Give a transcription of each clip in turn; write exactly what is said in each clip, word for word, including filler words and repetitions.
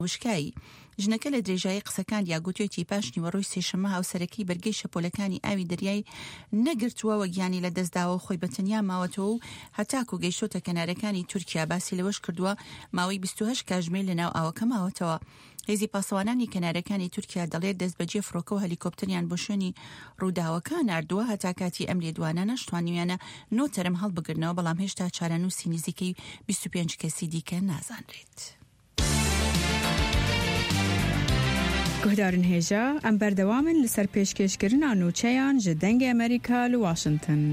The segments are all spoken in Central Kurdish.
وشکایی ژنەکە لە درێژایی قسەکان یاگوتێتی پاش نیوەڕۆی سێشەممە هاوسەرەکەی بەرگەی شەپۆلەکانی ئاوی دەریای نەگرتووە وەگیانی لە دەستداوە خۆی بەتەنیا ماوەتەوە و هەتاکو گەیشتۆتە کەنارەکانی تورکیا باسی لەوەش کردووە ماوەی بیست و هەشت کاتژمێر لە ناو ئاوەکە ماوەتەوە. هێزی پاسەوانانی کەنارەکانی تورکیا دەڵێت دەست بەجێ فڕۆکە و هەلیکۆپتەریان بۆ شوێنی ڕووداوەکە ناردووە هەتا کاتی ئەم لێدوانانە شتوانیویانە نۆ تەرم هەڵبگرنەوە، بەڵام هێشتا چارەنووسی نزیکەی بیست و پێنج کەسی دیکە نازانرێت. گهدارن هێژە ئەم بەردەوامن لەسەر پێشکەشکردنا نوچەیان ji dengê Amerîka li Washington.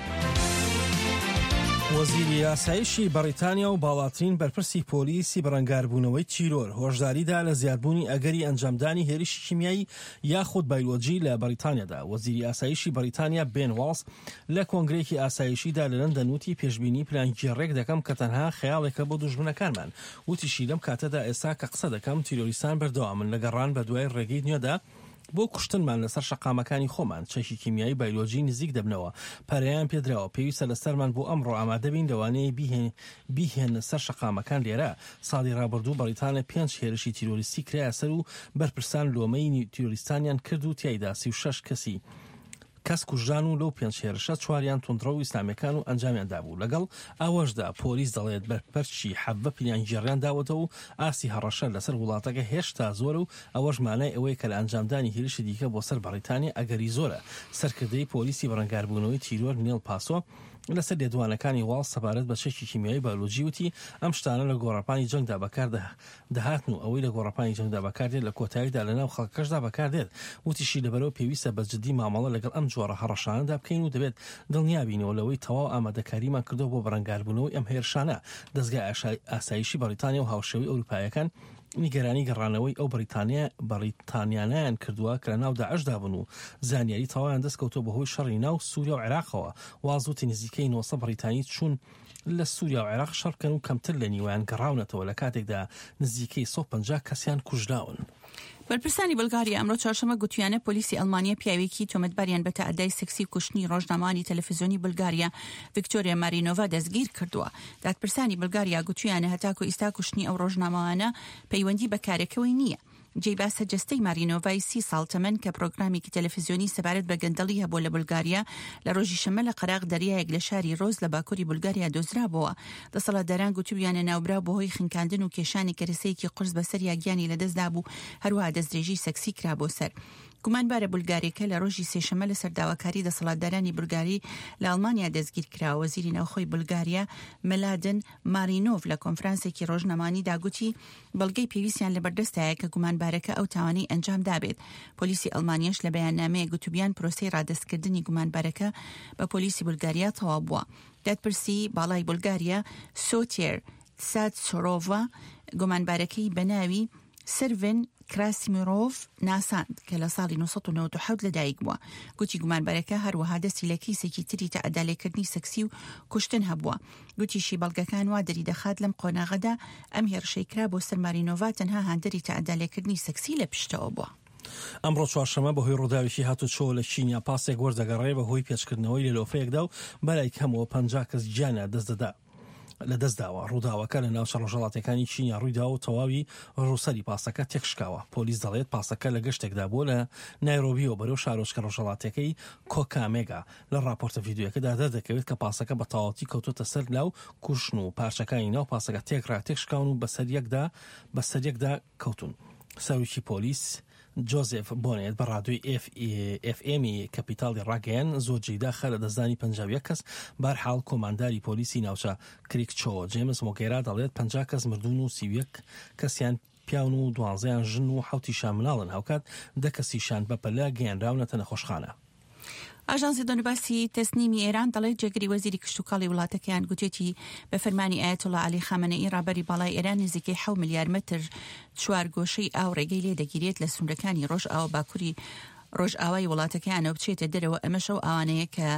وەزیری یاسایشی بەریتانیا و باڵاترین بەرپرسی پۆلیسی بەڕەنگاربوونەوەی تیرۆر هۆشداریدا لە زیادبوونی ئەگەری ئەنجامدانی هێرشی کیمیایی یاخود بایۆلۆجی لە بەریتانیادا. وەزیری ئاسایشی بەریتانیا بێن واڵز لە کۆنگرێکی ئاسایشیدا لە لەندەن وتی پێشبینی پلانگیێڕێک دەکەم کە تەنها خەیاڵێکە بۆ دوژمنەکانمان. وتیشی لەم کاتەدا ئێستا کە قسە دەکەم تیرۆریستان بەردەوامن لە گەڕان بە دوای ڕێگەی نوێدا بۆ کوشتنمان لەسەر شەقامەکانی خۆمان. چەکی کیمیایی بایۆلۆجی نزیک دەبنەوە، پەرەیان پێدراوە، پێویستە لەسەرمان بۆ ئەمڕۆ ئامادە بین لەوانەیە بیهێن سەر شەقامەکان. لێرە ساڵی ڕابردوو بەریتانیا پێنج هێرشی تیرۆریستی کرایە سەر و بەرپرسان لۆمەی تیرۆریستانیان کرد و تیایدا سی و شەش کەسی کەس کوژران و لەو پێنج هێرشە چواریان تۆندڕە و ئیسلامیەکان و ئەنجامیاندا بوو. لەگەڵ ئەوەشدا پۆلیس دەڵێت بەرپەرچی حەڤە پلانگیێڕیان داوەتەوە و ئاسی هەڕەشە لەسەر وڵاتەکە هێشتا زۆرە و ئەوەش مانای ئەوەی کە لە ئەنجامدانی هێرشی دیکە بۆ سەر بەریتانیا ئەگەری زۆرە. سەرکردەی پۆلیسی بەڕەنگاربوونەوەی تیرۆر نیل پاسۆ لەسەر لێدوانەکانی واڵز سەبارەت بە چەکی کیمیایی بایۆلۆجی وتی ئەم شتانە لە گۆڕەپانی جەنگدا بەکار دەهاتن و ئەوەی لە گۆڕەپانی جەنگدا بەکاردێت لە کۆتاییدا لەناو خەڵکەشدا بەکاردێت. وتیشی لەبەرەوە پێویستە بەجددی مامەڵە لەگەڵ ئەم جۆرە هەڕەشانەدا بکەین و دەبێت دڵنیابینەوە لەوەی تەواو ئامادەکاریمان کردو بۆ بەڕەنگاربوونەوەی ئەم هێرشانە. دەستگای ئاسایشی بەریتانیا و هاوشێوەی ئەوروپایەکان نیگەرانی گەڕانەوەی ئەو بەریتانیا بەریتانیانیان کردووە کە لە ناو داعشدا بوون و زانیاری تەواویان دەستکەوتۆ بەهۆی شەڕی ناو سووریا و عێراقەوە. واڵزوتی نزیکەی نۆ سەد بەریتانی چوون لە سووریا و عێراق شەڕکەن و کەمتر لە نیوەیان گەڕاونەتەوە لە کاتێکدا نزیکەی سەد و پەنجا کەسیان کوژراون. بەرپرسانی بولگاریا ئەمڕۆ چوارشەممە گوتویانە پۆلیسی ئەڵمانیا پیاوێکی تۆمەتباریان بە تەعەدای سێکسی و کوشتنی ڕۆژنامەوانی تەلەڤیزیۆنی بولگاریا ڤیکتۆریا مارینۆڤا دەستگیر کردووە. دادپرسانی بولگاریا گوتویانە هەتاکو ئێستا کوشتنی ئەو ڕۆژنامەوانە پەیوەندی بە کارەکەوەی نییە. جێی باسە جەستەی مارینۆڤای سی ساڵ تەمەن کە پرۆگرامێکی تەلەڤیزیۆنی سەبارەت بە گەندەڵی هەبوو لە بولگاریا لە ڕۆژی شەمە لە قەراغ دەریایەک لە شاری ڕۆز لە باکووری بولگاریا دۆزرابەوە. دەسەڵاتداران گوتویانە ناوبراو بەهۆی خنکاندن و کێشانی کەرەسەیەکی قرس بەسەر یاگیانی لەدەستدا بوو، هەروەها دەستدرێژی سەکسی کرا بۆ سەر. گومانبارە بولگاریەکە لە ڕۆژی سێشەمە لە سەرداواکاری دەسەڵاتدارانی بولگاری لە ئەڵمانیا دەستگیر کراوە. وەزیری ناوخۆی بولگاریا مەلادن مارینۆڤ لە کۆنفرانسێکی ڕۆژنامانی داگوتی بەڵگەی پێویستیان لەبەردەستایە کە گومانبارەکە ئەو تاوانەی ئەنجام دابێت. پۆلیسی ئەڵمانیاش لە بەیاننامەیە گوتوبیان پرۆسەی ڕادەستکردنی گومانبارەکە بە پۆلیسی بولگاریا تەواو بووە. دادپرسی باڵای بولگاریا سۆتێر ساتسۆرۆڤا گومانبارەکەی بەناوی سرڤن کراسیمیرۆڤ ناساند کە لە ساڵی نۆ سەد و نەوەت و حەوت لەدایک بووە. گوتی گومانبارەکە هەروەها دەستی لە کیسێکی تری تەعەدالێکردنی سەکسی و کوشتن هەبووە. گوتیشی بەڵگەکان وا دەری دەخات لەم قۆناغەدا ئەم هێرشەی کرا بۆ سەر مارینۆڤا تەنها هاندەری تەعەدالێکردنی سەکسی لە پشتەوە بووە. ئەمڕۆ چوارشەممە بەهۆی ڕووداوێکی هاتوچۆ لە چینیا پاسێک وەردەگەڕێ بەهۆی پێچکردنەوەی لە لۆفەیەکدا و بەلای کەمەوە پەنجا کەس گیانە دەستدەدا لە دەستداوە. ڕووداوەکە لە ناوچە ڕۆژهەڵاتەکانی چینیا ڕوویدا و تەواوی ڕووسەری پاسەکە تێکشکاوە. پۆلیس دەڵێت پاسەکە لە گەشتێکدا بووە لە نایرۆبیەوە بەرەو شارۆچکە ڕۆژهەڵاتەکەی کۆکامێگا. لە راپۆرتە ڤیدیۆیەکەدا دەردەکەوێت کە پاسەکە بە تەواوەتی کەوتوتە سەر لاو کوشن و پارچەکانی ناو پاسەکە تێکرا تێکشکاون و بەسەریەکدا بەسەریەکدا کەوتون. سەرۆکی پۆلیس جۆزێف بۆنێت بە ڕادیۆی ئێف ئێمی کەپیتاڵی ڕاگەیان زۆر جێدا خە لە دەستدانی پەنجاویە کەس. بەرحاڵ کۆمانداری پۆلیسی ناوچە کریکچۆ جێمس مۆگێرا دەڵێت پەنجا کەس مردون و سیویەک کەسیان پیاون و دوانزەیان ژن و حوتیشان مناڵن، هاوکات دە کەسیشان بەپەلە گەیاندراونەتە نەخۆشخانە. ئاژانسی دۆنباسی تەسنیمی ئێران دەڵێت جێگری وەزیری کشتوکاڵی وڵاتەکەیان گوتێتی بە فەرمانی ئایەتوڵا عەلی خامنەئی ڕابەری باڵای ئێران نزیکەی حەوت ملیار مەتر چوارگۆشەی ئاو ڕێگەی لێ دەگیرێت لە سوورەکانی ڕۆژ ئاوە باکووری ڕۆژ ئاوای وڵاتەکەیانەوە بچێتە دەرەوە. ئەمەش ئەو ئەوانەیە کە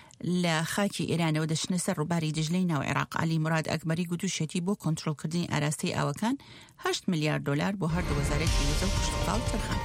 لە خاکی ئێرانەوە دەچنە سەر ڕووباری دژلەی ناو عێراق. عەلی موراد ئەکبەری گوتوشێتی بۆ کۆنتڕۆڵکردنی ئاراستەی ئاوەکان هەشت ملیار دۆلار بۆ هەردوو وەزارەتی وزە و کشتوکاڵ تەرخان.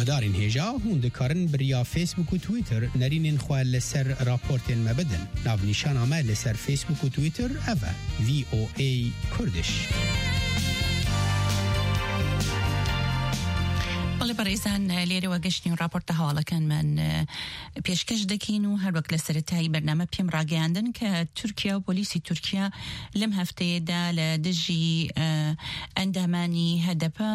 هدارین هجا هون دکارن بریا فیسبوک و تویتر نرینین خواه لسر راپورتین مبدن ناو نیشان آمه لسر فیسبوک و تویتر اوه وی او ای کردش. بەڵێ بەڕێزان لێرەوە گەشتین و راپۆرتە هەواڵەکانمان پێشکەش دەکەین و هەروەک لە سەرەتایی بەرنامە پێم ڕاگەیاندن کە تورکیا و پۆلیسی تورکیا لەم هەفتەیەدا لە دژی ئەندامانی هەدەپە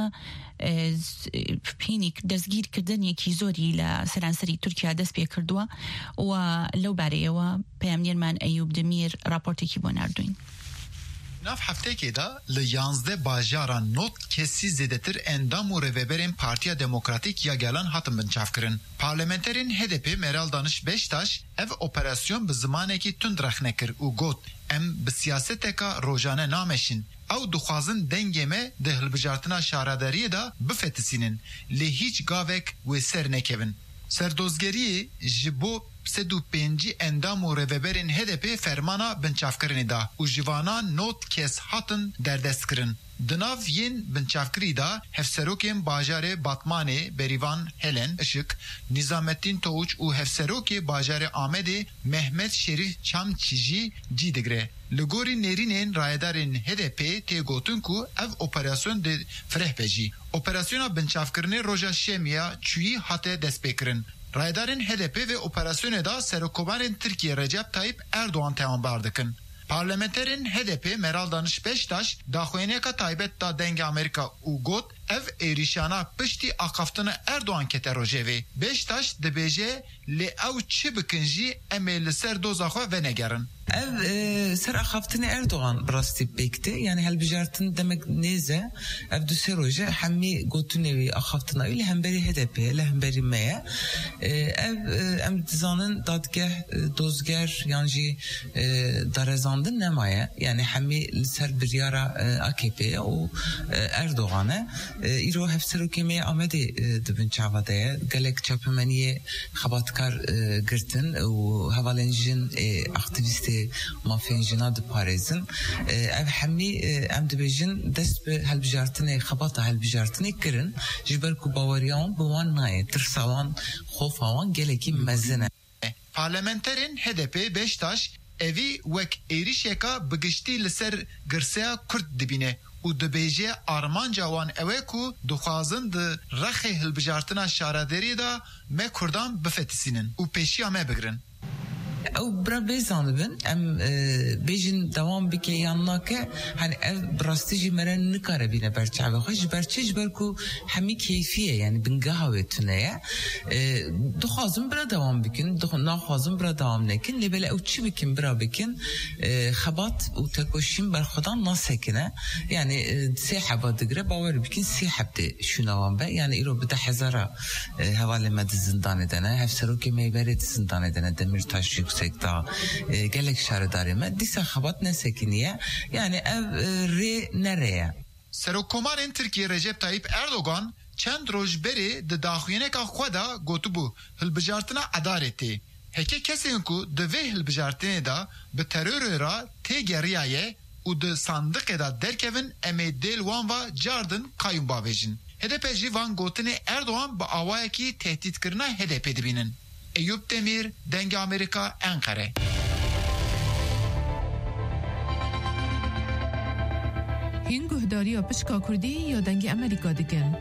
پینی دەستگیرکردنێکی زۆری لە سەرانسەری تورکیا دەست پێ کردووە و لەو بارەیەوە پەیامنێرمان ئەیوب دمیر راپۆرتێکی بۆ ناردوین. Nav haftekê da li yanzdeh bajaran not kesî zêdetir endam û rêveberên Partiya Demokratîk ya Gelan hatin binçavkirin. Parlamenterên H D P Meral Danış Beştaş ev operasyon bi zimanekî tund rexne kir û got em bi siyaseteka rojane nameşin. Ew dixwazin dengê me di hilbijartina şaraderiyê da bifetisînin. Lê hiç gavek wê ser nekevin. Serdozgeriyê ji bo sed û pêncî endam û rêveberên H D P fermana binçavkirinê da û jivanan not kes hatin derdestkirin. Di nav yên binçavkirî da hevserokên bajarê Batmanê Berivan Helen Işık, Nizamettin Toğuç û hevserokê bajarê Amedê Mehmet Şerif Çamçı jî cî digire. Li gorî nêrînên rayedarên H D P tê gotin ku ev operasyon de fireh be jî. Operasyona binçavkirinê roja şemiya çûyî hate destpêkirin. Rayedarên H D P ve operasyonê da Serokkomarên Tirkiye Recep Tayyip Erdoğan tevambar dikin. Parlamenterên H D P Meral Danış Beştaş daxuyaniyeka taybet da dengê Amerika û got ev êrîşana piştî aqaftina Erdoğan kete rojevê. Beştaş dibêje lê ew çi bikin jî em ê li ser doza xwe venegerin. Ev e, ser axaftini Erdoğan rastî bekti. Yani helbijartin demek neze ev du seroje hemî gotunevi axaftina öyle hemberi H D P le hemberi meye ev em dizanin dadgeh dozger yani jî darezandin nemaye yani hemî ser biryara A K P'ye o Erdoğan'a îro hevserokemeye Amedê dibin çavadeye gelek çapemeniye xebatkar girtin û hevalên jin aktivistê mafyên jina diparêzin ev hemî em dibêjin dest bi helbijartinê xebata helbijartinê kirin ji ber ku baweriyan bi wan nayê tirsa wan xofa wan gelekî mezin e. Parlamenterên H D P Beştaş evî wek êrişeka bigiştî li ser girseya Kurd dibîne û dibêje armanca wan ew e ku dixwazin di rexê hilbijartina şaraderiyê da me Kurdan bifetisînin û pêşiya me bigirin. Ew bira bêzan dibin em bêjin dewam bike yan nake hani ev birastî jî me re nikare bîne ber çavê xwe ji ber çi ji ber ku hemî keyfiye yani bingeha wê tune ye dixwazin bira dewam bikin naxwazin bira dewam nekin lê bele ew çi bikin bira bikin xebat û tekoşîn berxwedan nasekine yani sê heba digire bawer bikin sê heb de şûnawan be yani îro bi deh hezara hevalê me di zindanê de ne hevserokê me berê di zindanê de ne Demirtaş yüksekta e, gelek şarıdarı mı? Disa xabat ne sekiniye? Yani ev e, re nereye? Serokkomarên Tirkiye Recep Tayyip Erdoğan çend roj berê di daxuyaneka xwe da gotibu hilbijartina edaretê. Heke kesên ku di vê hilbijartinê da bi terorê ra tê geriyaye û di sandiqê da derkevin em ê dêl wan va cardin kayûn bavêjin. H D P jî van gotinê Erdoğan bi awayekî tehdîtkirina H D P dibînin. Eyüp Demir, Denge Amerika, Ankara. Hin guhdariya pişka Kurdî ya Denge Amerika dikin.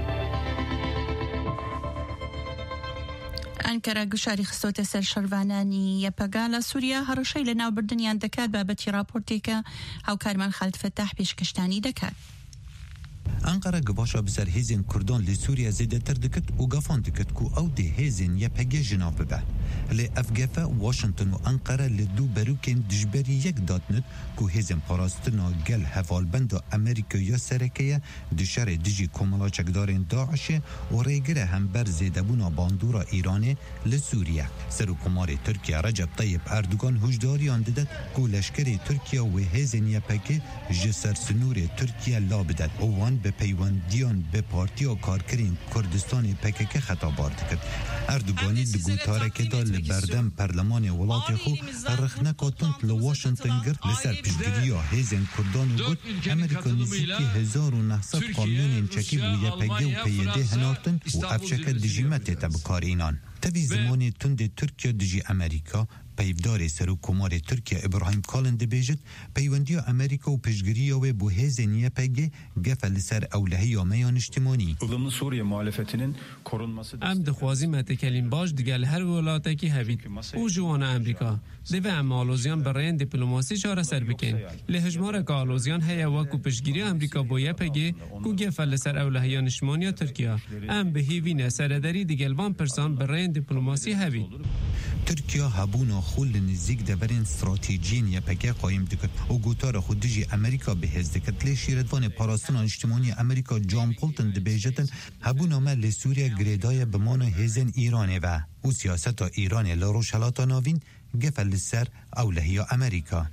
ئەنکەرە گوشاری خستۆتە سەر شەروانانی یەپەگا لە سووریا هەڕەشەی لە ناوبردنیان دەکات بابەتی راپۆرتێکە هاوکارمان خالد فەتاح پێشکەشتانی دەکات. Ankara gıbaşa biser hezin Kurdan li Suriye zêdetir dikit û gafan dikit ku ew dê hêzên Y P G jinav bibe. Lê ev gefe Washington û Ankara li du berûkên dijberî yek datnit ku hêzên parastina gel hevalbenda Amerîkaya serekeye di şerê dijî komala çekdarên Daişê û rêgire hember zêdebûna bandora Îranê li Suriye. Serokkomarê Tirkiye Recep Tayyip Erdoğan hojdariyan dide ku leşkerê Tirkiye wê hêzên Y P G ji ser sinûrê Tirkiye la bide û wan ایران به پیوندیان به پارتی و کارکرین کردستان پکک خطابار دکد. اردوگانی دگوتاره که دا لبردم پرلمان ولات خو رخنکاتون لواشنطن گرد لسر پیشگیری یا هیزن کردان و گود امریکا نزدیکی هزار و نهصد کامیون چکی بویا پگه و پیده هنارتن و افشک دجیمت تبکار اینان. تبی زمان تند ترکیه دجی امریکا پیودار سروکمار ترکیه ابراهیم کالن دبیجت پیوندی امریکا و پیشگیری و بو هزینیه پگه گفل سر اولهی و میان اجتماعی. ılımlı Suriye muhalefetinin korunması. ام دخوازی متکلیم باش دیگل هر ولاته کی هوید او جوان امریکا دوی ام آلوزیان برای دیپلماسی چاره سر بکن لهجمار که آلوزیان هیا وکو پیشگیری امریکا بویه پگه کو گفل سر اولهیان اجتماعی ترکیه ام به هیوین سردری دیگل وان پرسان برای دیپلماسی هوید. ترکیه هبونا خول نزدیک دبرین استراتژین یا پکه قایم دکت و گوتار خودجی امریکا به هزدکت لی شیردوان پاراستان اجتماعی امریکا جان پولتن دبیجتن هبونا مل سوریه گریدای بمان هزن ایرانه و او سیاست ایران لروشالات ناوین گفل سر اولهی امریکا.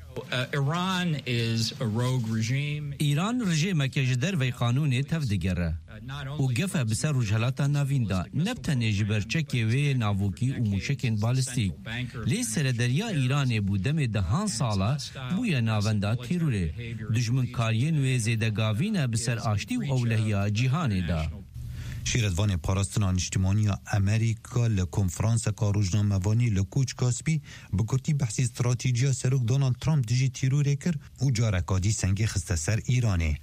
ایران رژیم که جدر وی قانون تفدگره و گفه بسر رجحلات ناوین دا نبتنه جبرچک وی ناوکی و موشکن بالستیک لی سردریا ایران بودم دهان ساله بویا ناونده تیروره دجمن کارین و زیدگاوین بسر آشتی و اولهی جیهان دا. شیردوان پاراستان اجتماعی امریکا لکنفرانس کاروجنامه‌وانی لکوچ کاسپی بکرتی بحثی استراتژی سرک دونالد ترامپ دیجی تیروره کر و جارکادی سنگی خسته سر ایرانه.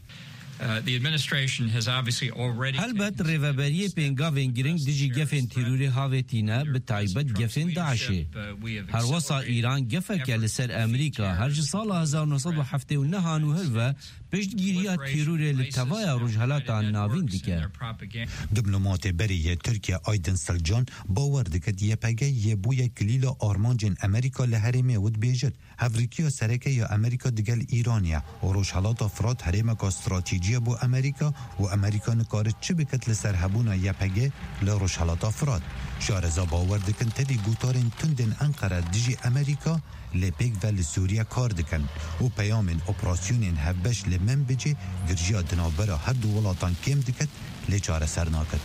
البته ریوبری پنگاوین گرینگ دیجی گفن تیروری هاوتینه به تایبت گفن داعشه. هر وسا ایران گفه که لسر امریکا هر سال هزار و نهصد و هفتاد و نه هانو هلوه پشتگیری تیروری لطوای رجحلات ناوین دیگه. دیپلمات بری ترکیه آیدن سلجان باور دکت یه پگه یه بوی کلیل آرمانجن امریکا لحرمه ود بیجد. هفریکیا سرکه یا امریکا دیگل ایرانیه و رجحلات افراد حرمه که استراتژی بو امریکا و امریکا نکارت چه بکت لسر هبونا یا پگه لروشحلات افراد. شارزا باور دکن تدی گوتارن تندن انقره دیجی امریکا لپیک و لسوریا کار دکن و پیامن اپراسیونین هبش لمن بجه گرجیا دنابرا هر دو ولاتان کم دکت لچاره سر ناکد.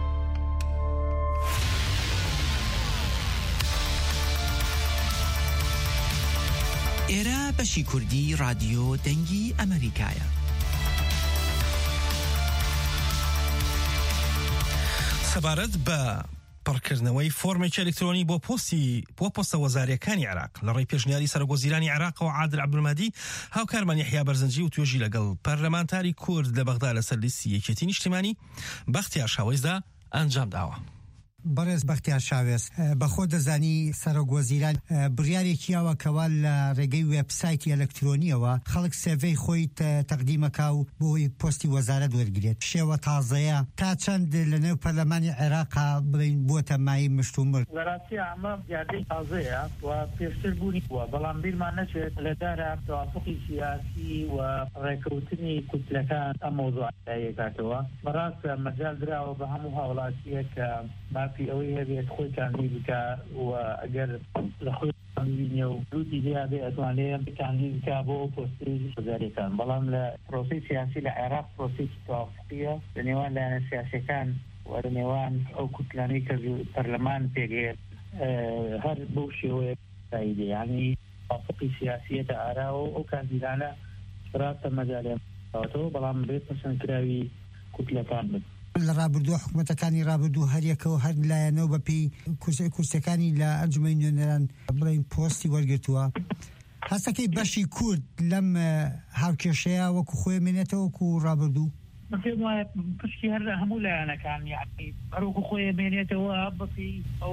ایره بشی کردی رادیو دنگی امریکایه. سەبارەت بە پڕکردنەوەی فۆرمێکی ئەلکترۆنی بۆ پۆستی بۆ پۆستە وەزارەکانی عێراق لە ڕێی پێشنیاری سەرۆکوەزیرانی عێراقەوە عادل عەبدولمەهدی هاوکارمان یەحیا بەرزنجی و توێژی لەگەڵ پەرلەمانتاری کورد لە بەغدا لەسەر لیستی یەکێتی نیشتیمانی بەختیار شاوێزدا ئەنجام داوە. بەڕێز بەختیار شاوێز بەخۆ دەزانی سەرۆکوەزیران بڕیارێکیەوە کەوا لە ڕێگەی وێبسایتی ئەلکترۆنیەوە خەڵک سێڤەی خۆی تەقدیمەکا و بۆی پۆستی وەزارەت وەرگرێت شێوە تازەیە تا چەند لە نێو پەرلەمانی عێراقا بڵین بووەتە مای مشتومڕ لە ڕاستی ئەمە یاردەی تازەیە و پێشتر بوونی وە بەڵام بیرمان نەچێت لەدارە توافقی سیاسی و ڕێکەوتنی کوتلەکان ئەم مۆزوعە یەکاتەوە بەڕاست مەجال دراوە بە هەموو هاوڵاتیە کە مافی ئەوەی هەبێت خۆی کاندید بکە و ئەگەر لە خۆی بینێ و دوودی لێیابێ ئەتوانێت کاندید بکە بۆ پۆستی وەزارەکان بەڵام لە پرۆسەی سیاسی لە عێراق پرۆسەیەکی تەوافقیە لە نێوان لایەنە سیاسیەکان و لە نێوان ئەو کوتلانەی کە پەرلەمان پێگەێت هەر بەو شێوەیە تاییدێ یعنی تەوافقی سیاسیەتە ئاراوە ئەو کاندیدانە ڕاستە مەجالیەوە بەڵام بێت پەسەندکراوی کوتلەکان بن. لە ڕابردووە حکوومەتەکانی ڕابردوو هەریەکەوە هەر لایەنەوە بەپێی کورسەکانی لە ئەنجومەی نوێنەران بڵین پۆستی وەرگرتووە هەستەکەی بەشی کورد لەم هاوکێشەیە وەکو خۆی مێنێتەوە وەکو ڕابردوو پێم وایە پشتی هەر هەموو لایەنەکان یعنی هەروەکو خۆی مێنێتەوە بەپێی ئەو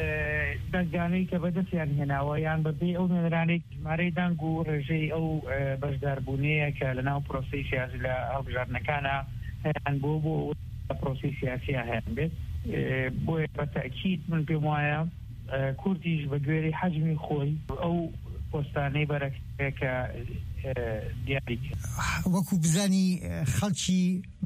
دەنگانەی کە بەدەستیان هێناوە یان بەپێی ئەو نوێنەرانێک ژمارەی دەنگ و ڕێژەی ئەو بەشداربوونەیە کە لەناو پرۆسەی سیاسی لە هەڵبژاردنەکانە هەیان بۆ بۆ پرۆسی سیاسیە هەیان بێت بۆیە بەتەکید من پێم وایە کوردیش بە گوێرەی حەجمی خۆی ئەو پۆستانەی بەرەکە دیاری وەکو بزانی خەڵکی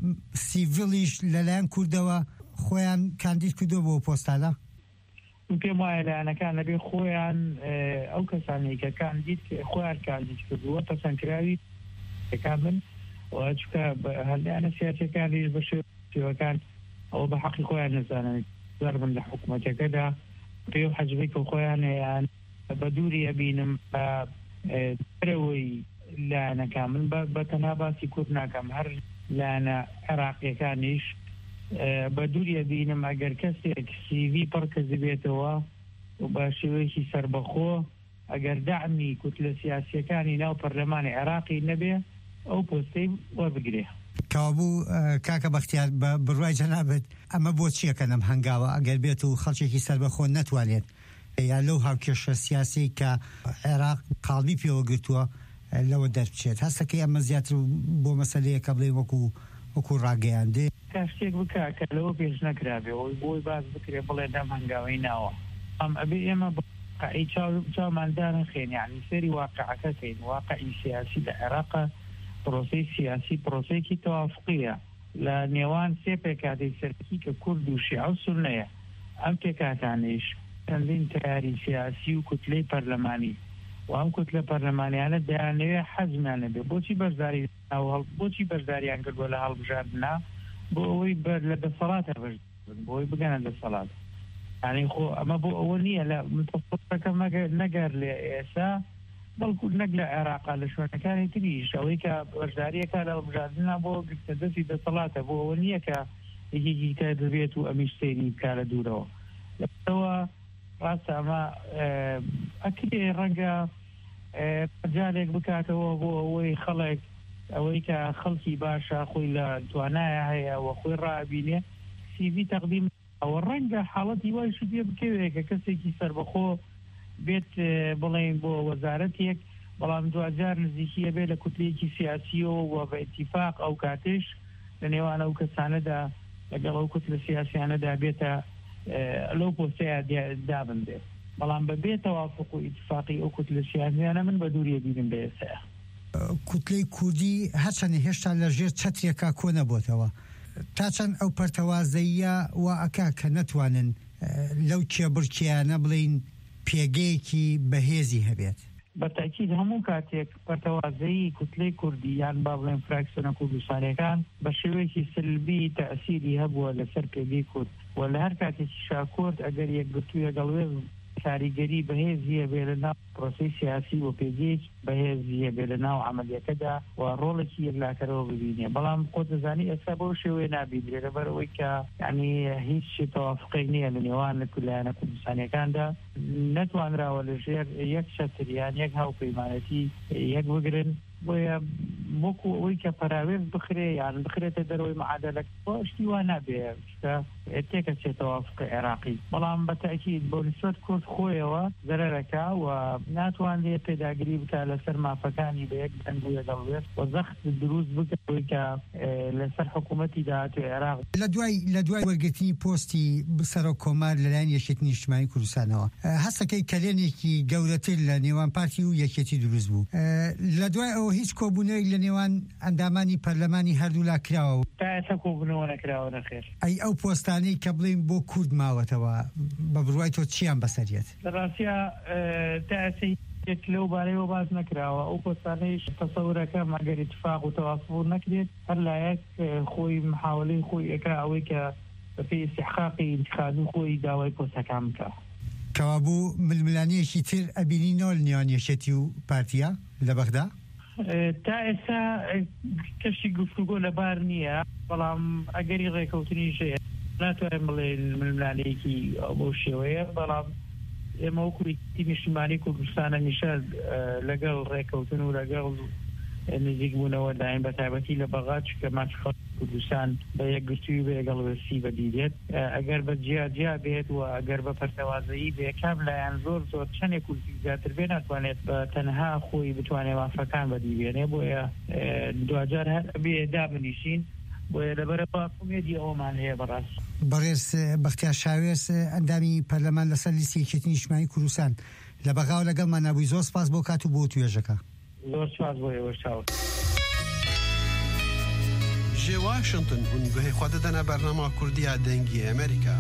سیڤیلیش لەلایەن کوردەوە خۆیان کاندید کردووە بۆ پۆستانە پێم وایە لایەنەکان لەبێ خۆیان ئەو کەسانی کە کاندید خۆیان کاندید کردووە پەسەندکراوی دەکان من وچکە هەڵیانە سیاسەکانیش بە شێوەکان ئەوە بە حەقی خۆیان نەزانن زەر من لە حکوومەتەکەدا پێ و حەجبێک و خۆیان هەیەیان بە دووری ئەبینم بە دەرەوەی لایەنەکان من بە تەنها باسی کورد ناکەم هەر لایەنە عێراقیەکانیش بە دووری ئەبینم ئەگەر کەسێک سیڤی پڕ کەزی بێتەوە و بە شێوەیەکی سربەخۆ ئەگەر داعمی کوتلە سیاسیەکانی ناو پەرلەمانی عێراقی نەبێ ئەو پۆستەی وەربگرێ. کاوابوو کاکە بەختیار بڕوای جەنابەت ئەمە بۆ چیەکە نەم هەنگاوە ئەگەر بێت و خەڵکێکی سربەخۆ نەتوانێت یا لەو هاوکێشە سیاسی کە عێراق قاڵبی پێوە گرتووە لەوە دەربچێت هەستەکەی ئەمە زیاتر بۆ مەسەلەیە کە بڵێ وەکو وەکو ڕاگەیاندێ کا شتێک بکە کە لەوە پێش نەکرابێ ئەوی بۆی باز بکرێ بڵێ دەم هەنگاوەی ناوە ئەم ئەبێ ئێمە واقعی چاوماندان خێن یعنی سەری واقعەکە کەین واقعی سیاسی لە عێراقە پرۆسەی سیاسی پرۆسەیەکی تەوافقیە لە نێوان سێ پێکاتەی سەرەکی کە کورد و شیعە و سوننەیە ئەم پێکاتانەیش چەندین تیاری سیاسی و کوتلەی پەرلەمانی و ئەم کوتلە پەرلەمانیانە دەیانەوێ حەزمیانە بێ بۆچی بەشداری بۆچی بەشداریان کردووە لە هەڵبژاردنە بۆ ئەوەی لە دەسەڵاتە بەشداربن بۆ ئەوەی بگەنە دەسەڵات یعنی خۆ ئەمە بۆ ئەوە نییە لە متەفەقەکە نەگەر لێ ئێستا بەڵکو نەک لە عێراقا لە شوێنەکانی تریش ئەوەی کە بەشداریەکە لە هەڵبژاردنە بۆ گرتە دەستی دەسەڵاتە بۆ ئەوە نییە کە یەکێکی تر دەبێت و ئەمیش سەیری بکا لە دوورەوە لەبەرەوە ڕاستە ئەمە ئەکرێ ڕەنگە جارێک بکاتەوە بۆ ئەوەی خەڵک ئەوەی کە خەڵکی باشە خۆی لە توانایە هەیە و خۆی ڕابینێ سیڤی تەقدیم ئەوە ڕەنگە حاڵەتی وای شوێ بکەوێت کە کەسێکی سربەخۆ بێت بڵێن بۆ وەزارەتێک بەڵام دوجار نزیکیە بێت لە کوتلەیەکی سیاسیەوە و بە ئیتیفاق ئەو کاتش لە نێوان ئەو کەسانەدا لەگەڵ ئەو کوتلە سیاسیانەدا بێتە لەو پۆستەیە دابندێ بەڵام بە بێت تەوافق و ئیتیفاقی ئەو کوتلە سیاسیانە من بە دووریە بینم بە ئێستا کوتلەی کوردی هەرچەندە هێشتا لە ژێر چەترێکا کۆ نەبووتەوە تا چەند ئەو پەرتەوازەیە وا ئەکا کە نەتوانن لەو کێبڕکیانە بڵین پێگەیەکی بەهێزی هەبێت بەتاکید هەموو کاتێک پەرتەوازەیی کوتلەی کوردی یان با بڵێن فراکسیۆنە کوردستانیەکان بە شێوەیەکی سلبی تەئسیری هەبووە لەسەر پێگەی کورد و لە هەر کاتێکی شاکورد ئەگەر یەکگرتوویە گەڵوێ کاریگەری بەهێزیە بێ لە ناو پرۆسەی سیاسی و پێگەیەک بەهێزیە بێ لە ناو عەمەلیەکەدا و ڕۆڵێکی یەکلاکەرەوە ببینێ بەڵام خۆ دەزانی ئێستا بەو شێوەیە نابینرێ لەبەرەوەی کە یعنی هیچ تەوافقێک نییە لە نێوان لایەنە کوردستانیەکاندا نەتوانراوە لەژێر یەک چەتریان یەک هاوپەیمانەتی یەک بگرن بۆیە وەکو ئەوەی کە پەراوێز بخرێ یان بخرێتە دەرەوەی معادلە شتی وا نابێ تێکە چێت تەوافقی عێراقی بەڵام بەتاکید بۆ نسبەت کورد خۆیەوە زەرەرەکە و ناتوانێت پێداگیری بکات لەسەر مافەکانی بە یەک دەنگ و یەکەڵوێت و زەخت دروست بکەوەی کە لەسەر حکوومەتی داهاتوی عێراق لە دوای لە دوای وەرگرتنی پۆستی سەرۆک کۆمار لەلایەن یەکێتی نیشتیمانی کوردستانەوە هەستەکەی کەلێنێکی گەورەتر لە نێوان پارتی و یەکێتی دروست بوو لە دوای ئەوە هیچ کۆبوونەوەی لە نێوان ئەندامانی پەرلەمانی هەردوولا کراوە تا ئێستا کۆبوونەوە نەکراوە نەخێر ئەی ئەو پۆستانەی کە بڵین بۆ کورد ماوەتەوە بە بڕوای تۆ چیان بەسەریێت لە ڕاستیە تا ئێستا یەک لەو بارەیەوە باز نەکراوە ئەو پۆستانەیش تەسەورەکە مەگەر ئیتفاق و تەوافق نەکرێت هەر لایەک خۆی محاولەی خۆی ئەکا ئەوەی کە بەپێی استحقاقی انتخابی خۆی داوای پۆستەکان بکە کەوابوو ململانیەکی تر ئەبینینەوە لە نێوان یەکێتی و پارتیە لە بەغدا تا ئێستا کەشی گفتوگۆ لەبار نییە بەڵام ئەگەری ڕێکەوتنیش ناتوانین بڵێن ململانەیەکی بۆ شێوەیە بەڵام ئێمە وەکو نیشتیمانی کوردستانە نیشە لەگەڵ ڕێکەوتن و لەگەڵ نزیکبوونەوە دایم بە تایبەتی لە بەغا چکە ماچ کوردستان بە یەکگرتووی بە لەگەڵوێستی بەدیدێت ئەگەر بە جیاجیا بێت و ئەگەر بە پەرتەوازەیی بێ کام لایەن زۆر زۆر چەندێک کورتی زیاتر بێ ناتوانێت بە تەنها خۆی بتوانێت مافەکان بەدیبێنێ بۆیە دوجار هەر بێ دابنیشین بۆیە لەبەرەوە ئومێدی ئەومان هەیە بەڕاست بەڕێز بەختیار شاوێز ئەندامی پەرلەمان لەسەر لیستی یەکێتی نیشتیمانی کوردستان لە بەغاو لەگەڵمان نبووی زۆر سپاس بۆ کات و بۆ توێژەکە زۆر سپاس بۆ ئێوە چاوت جێ واشنگتن هون گوهی خوا دەدەنە بەرنامە کوردیە دەنگی ئەمریکا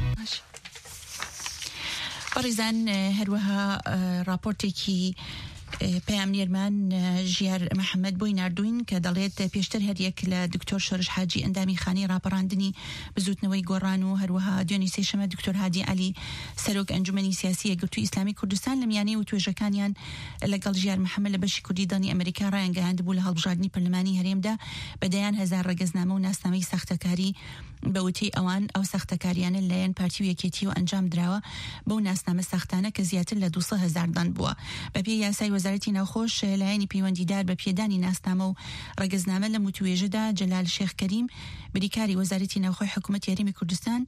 بەڕێزان هەروەها راپۆرتێکی پەیامنێرمان ژیار محەممەد بۆی نردوین کە دەڵێت پێشتر هەریەک لە دکتۆر شەرش حاجی ئەندامی خانی ڕاپەڕاندنی بزوتنەوەی گۆڕان و هەروەها دوێنی سێشەمە دکتۆر هادی علی سەرۆک ئەنجومەنی سیاسی یەکگرتووی ئیسلامی کوردستان لە میانەی و توێژەکانیان لەگەڵ ژیار محەممەد لە بەشی کوردی دانی ئەمریکا ڕایانگەیاند بوو لە هەڵبژاردننی پەرلەمانی هەرێمدا بەدەیان هەزار ڕێگەزنامە و ناسنامەی سەختەکاری بەوتەی ئەوان ئەو سەختەکاریانە لەیەن پارتی و یەکێتی و ئەنجام درراوە بەو ناسنامە سەختانە کە زیاتر لە دووسە هەزار دان بووە. بەپێ یاسای وەزارەتی ناوخۆش لایەنی پەیوەندیدار بە پێدانی ناسنامە و ڕێگەزنامە لە متوێژەدا جەلال شێخ کەریم بریکاری وەزارەتی ناوخۆی حکوومەت یاریمی کوردستان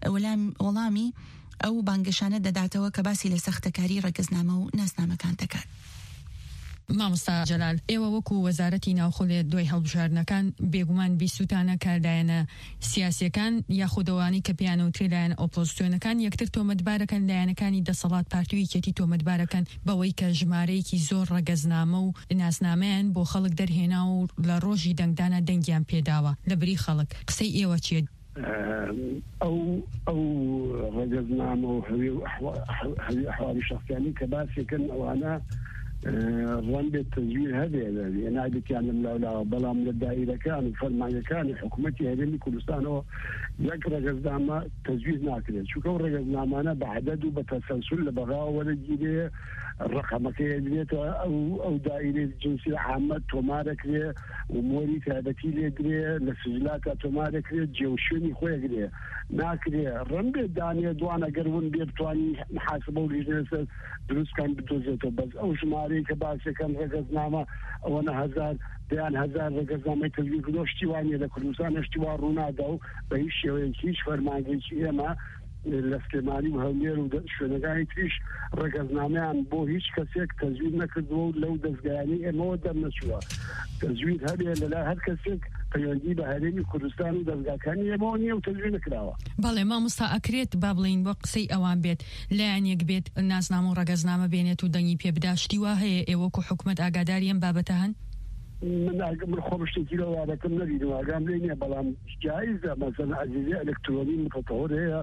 وەڵامی ئەو بانگەشانە دەداتەوە کە باسی لە سەختەکاری ڕێگەزنامە و ناسنامەکان دەکات. مامۆستا جەلال، ئێوە وەکو وەزارەتی ناوخۆڵێ دوای هەڵبژاردنەکان بێگومان بیسووتانە کاردایەنە سیاسیەکان یاخودەوانی کە پیانەوترێ لایەن ئۆپۆزیسیۆنەکان یەکتر تۆمەتبارەکەن لایەنەکانی دەسەڵات پارتی و یەکێتی تۆمەتبارەکەن بەوەی کە ژمارەیەکی زۆر ڕێگەزنامە و ناسنامەیان بۆ خەڵک دەرهێنا و لە ڕۆژی دەنگدانە دەنگیان پێداوە لە بری خەڵک. قسەی ئێوە چیە؟ ئەو ئەو ڕێگەزنامە و هەوی ئەحوالی شەخصیانی کە باسێکن ئەوانە ڕەنبێت تەزویر هەبێ نابێتیان لەم لاولاوە بەڵام لە دایرەکان و فەرمانەکانی حکوومەتی هەرێمی کوردستانەوە یەک ڕێگەزنامە تەزویر ناکرێت چونکە ئەو ڕێگەزنامانە بە عەدەد و بە تەسەلسل لە بەغاوە وەرەگیرێ ڕقەمەکەی دێتەوە ئەو ئەو دایرەی جنسی عامە تۆمارەکرێ و مۆری تایبەتی لێگرێ لە سجلاتە تۆمارەکرێت جێوشێنی خۆیەگرێ ناکرێ ڕەنبێت دانێ دوانە گەرون بێ بتوانی محاسبە و لیژنەسەر دروستکان بدۆزێتەوە بەس ئەو ژمارەی کە باسەکەم ڕێگەزنامە ئەوەنە هەزار دەیان هەزار ڕێگەزنامەی تەزویرکردۆ شتیوانیە لە کوردستان شتیوا ڕوونادا و بە هیچ شێوەیەکی هیچ فەرمانگەیەکی ئێمە لە سلێمانی و هەولێر و شوێنەکانی تریش ڕێگەزنامەیان بۆ هیچ کەسێک تەزویر نەکردووە و لەو دەستگایانی ئێمەوە دەرنەچووە. تەزویر هەبێ لەلای هەر کەسێک پەیوەندی بە هەرێمی کوردستان و دەستگاکانی ئێمەوە نییە و تەزویر نەکراوە. بەڵێ مامۆستا ئەکرێت با بڵین بۆ قسەی ئەوان بێت لایەن یەک بێت ناسنامە و ڕێگەزنامە بێنێت و دەنگی پێبدا شتی وا هەیە ئێوەکو حکوومەت ئاگاداری ئەم بابەتە هەن؟ من خۆ شتێکی لە وادەکەم نەبینەوە ئاگام لێ نییە بەڵام جایزە مەسەن عەزیزی ئەلکترۆنی متەتەوەر هەیە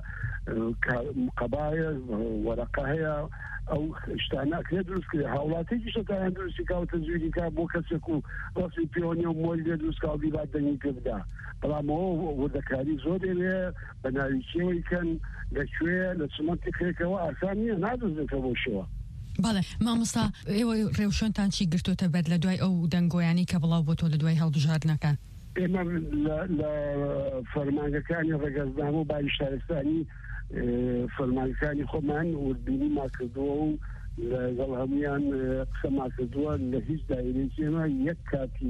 قەبایە وەرەقە هەیە ئەو شتانە ئەکرێ دروست کرێ هاوڵاتێکی شتیان دروستی کا و تەزویری کا بۆ کەسێک و ڕاستی پێوەنی و مۆری لێ دروستکا و بیبات دەنگی پێ بدا بەڵام ئەوە وردەکاری زۆر دەوێ بە ناویچێوەی کەن لەکوێ لە چمەتی خێکەوە ئاسان نییە نادۆزێتەوە بۆ شێوە. بەڵێ مامۆستا ئێوە ڕێوشۆنتان چی گرتوتە بەر لە دوای ئەو دەنگۆیانی کە بڵاو بۆ تۆ لە دوای هەڵبژاردنەکان؟ ئێمە لە فەرمانگەکانی ڕێگەزنامە و باری شارستانی فەرمانەکانی خۆمان وردبینی ماکردووە و لەگەڵ هەمویان قسەما کردووە لە هیچ دایرەیەکی ئێمە یەک کاتی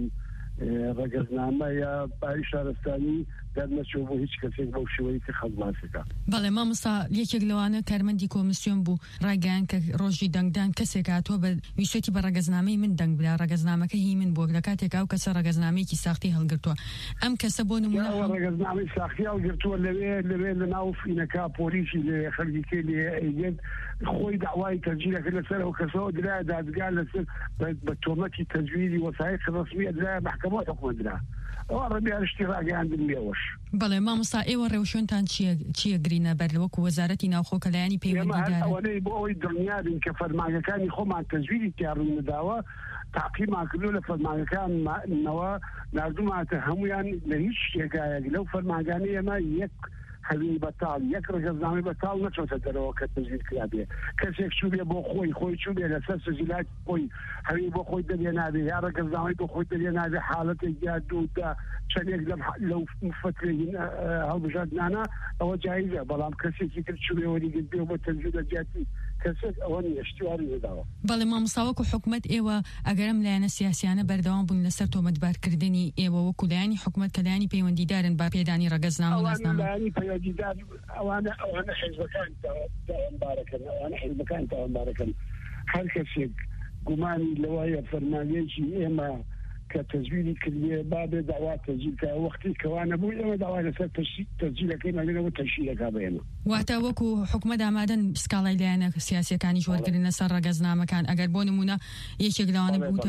ڕێگەزنامە یا باری شارستانی دەرنەچۆ بۆ هیچ کەسێک بەو شێوەیە کە خەڵک باسەکە. بەڵێ مامۆستا یەکێک لەوانە کارمەندی کۆمیسیۆن بوو ڕایگەیان کە ڕۆژی دەنگدان کەسێک هاتووە بە ویسێتی بە ڕێگەزنامەی من دەنگ بدا ڕێگەزنامەکە هی من بووە لە کاتێکا و کەسە ڕێگەزنامەیەکی ساختی هەڵگرتووە ئەم کەسە بۆ نمونە ڕێگەزنامەی ساختی هەڵگرتووە لەوێ لەوێ لە ناو فینەکە پۆلیسی لێ خەڵکی لێ ئەیگەن خۆی داوای تەزویرەکە لەسەر ئەو کەسەوە درایە دادگا لەسەر بە تۆمەتی تەزویری وەسایق ڕەسمی درایە محکەمە حکومە درا ئەوە ڕەبیارشتی ڕاگەیاندن لێوەش. بەڵێ مامۆستا ئێوە ڕێوشۆنتان چییە گرینە بەر وەکو وەزارەتی ناوخۆ کە لایەنی پەیوەندیدارە؟ ئەوەی بۆ ئەوەی دڵنیابین کە فەرمانگەکانی خۆمان تەزویری تیاڕووی نەداوە تاقیمان کردو لە فەرمانگەکانەوە نردوماتە هەمویان لە هیچ شتێکایەک لەو فەرمانگانی ئێمە یەک هەوی بەتاڵ یەک ڕێگەزنامەی بەتاڵ نەچۆتە دەرەوە کە تەزویر کرابێ کەسێک چوو بێ بۆ خۆی خۆی چوو بێ لەسەر سجلات خۆی هەوی بۆ خۆی دەبێ نابێ یا ڕێگەزنامەی بۆ خۆی دەبێ نابێ حاڵەتێک یا دوودا چەندێک لەو فترێ هەڵبژاردنانە ئەوە جایزە بەڵام کەسێکی کرد چوو بێ وەریگرت بێ بۆ تەزویرە جیاتی کەسێک ئەوە نیە شتیواری نەداوە. بەڵێ مامۆستا وەکو حکوومەت ئێوە ئەگەرم لایەنە سیاسیانە بەردەوام بوون لەسەر تۆمەتبارکردنی ئێوە وەکو لایەنی حکوومەت کە لایەنی پەیوەندیدارن با پێدانی ڕێگەزنامە و ناسنامە لایەنی پەیوەندیدار ئەوانە ئەوانە حیزبەکان تاوانبارەکەن ئەوانە حیزبەکان تاوانبارەکەن هەر کەسێک گومانی لەوایە فەرمانگەیەکی ئێمە کە تەزویری کردێ بابێ داوا تەزویرکە وەختی کەوانە بوو ئێمە داوا لەسەر تەزویرەکەی ناگەنەوە تەشیرەکە بێنە واتە وەکو حکومەت ئامادەن سکاڵای لایەنە سیاسیەکانی وەرگرن لەسەر ڕێگەزنامەکان ئەگەر بۆ نمونە یەکێک لەوانە بووتە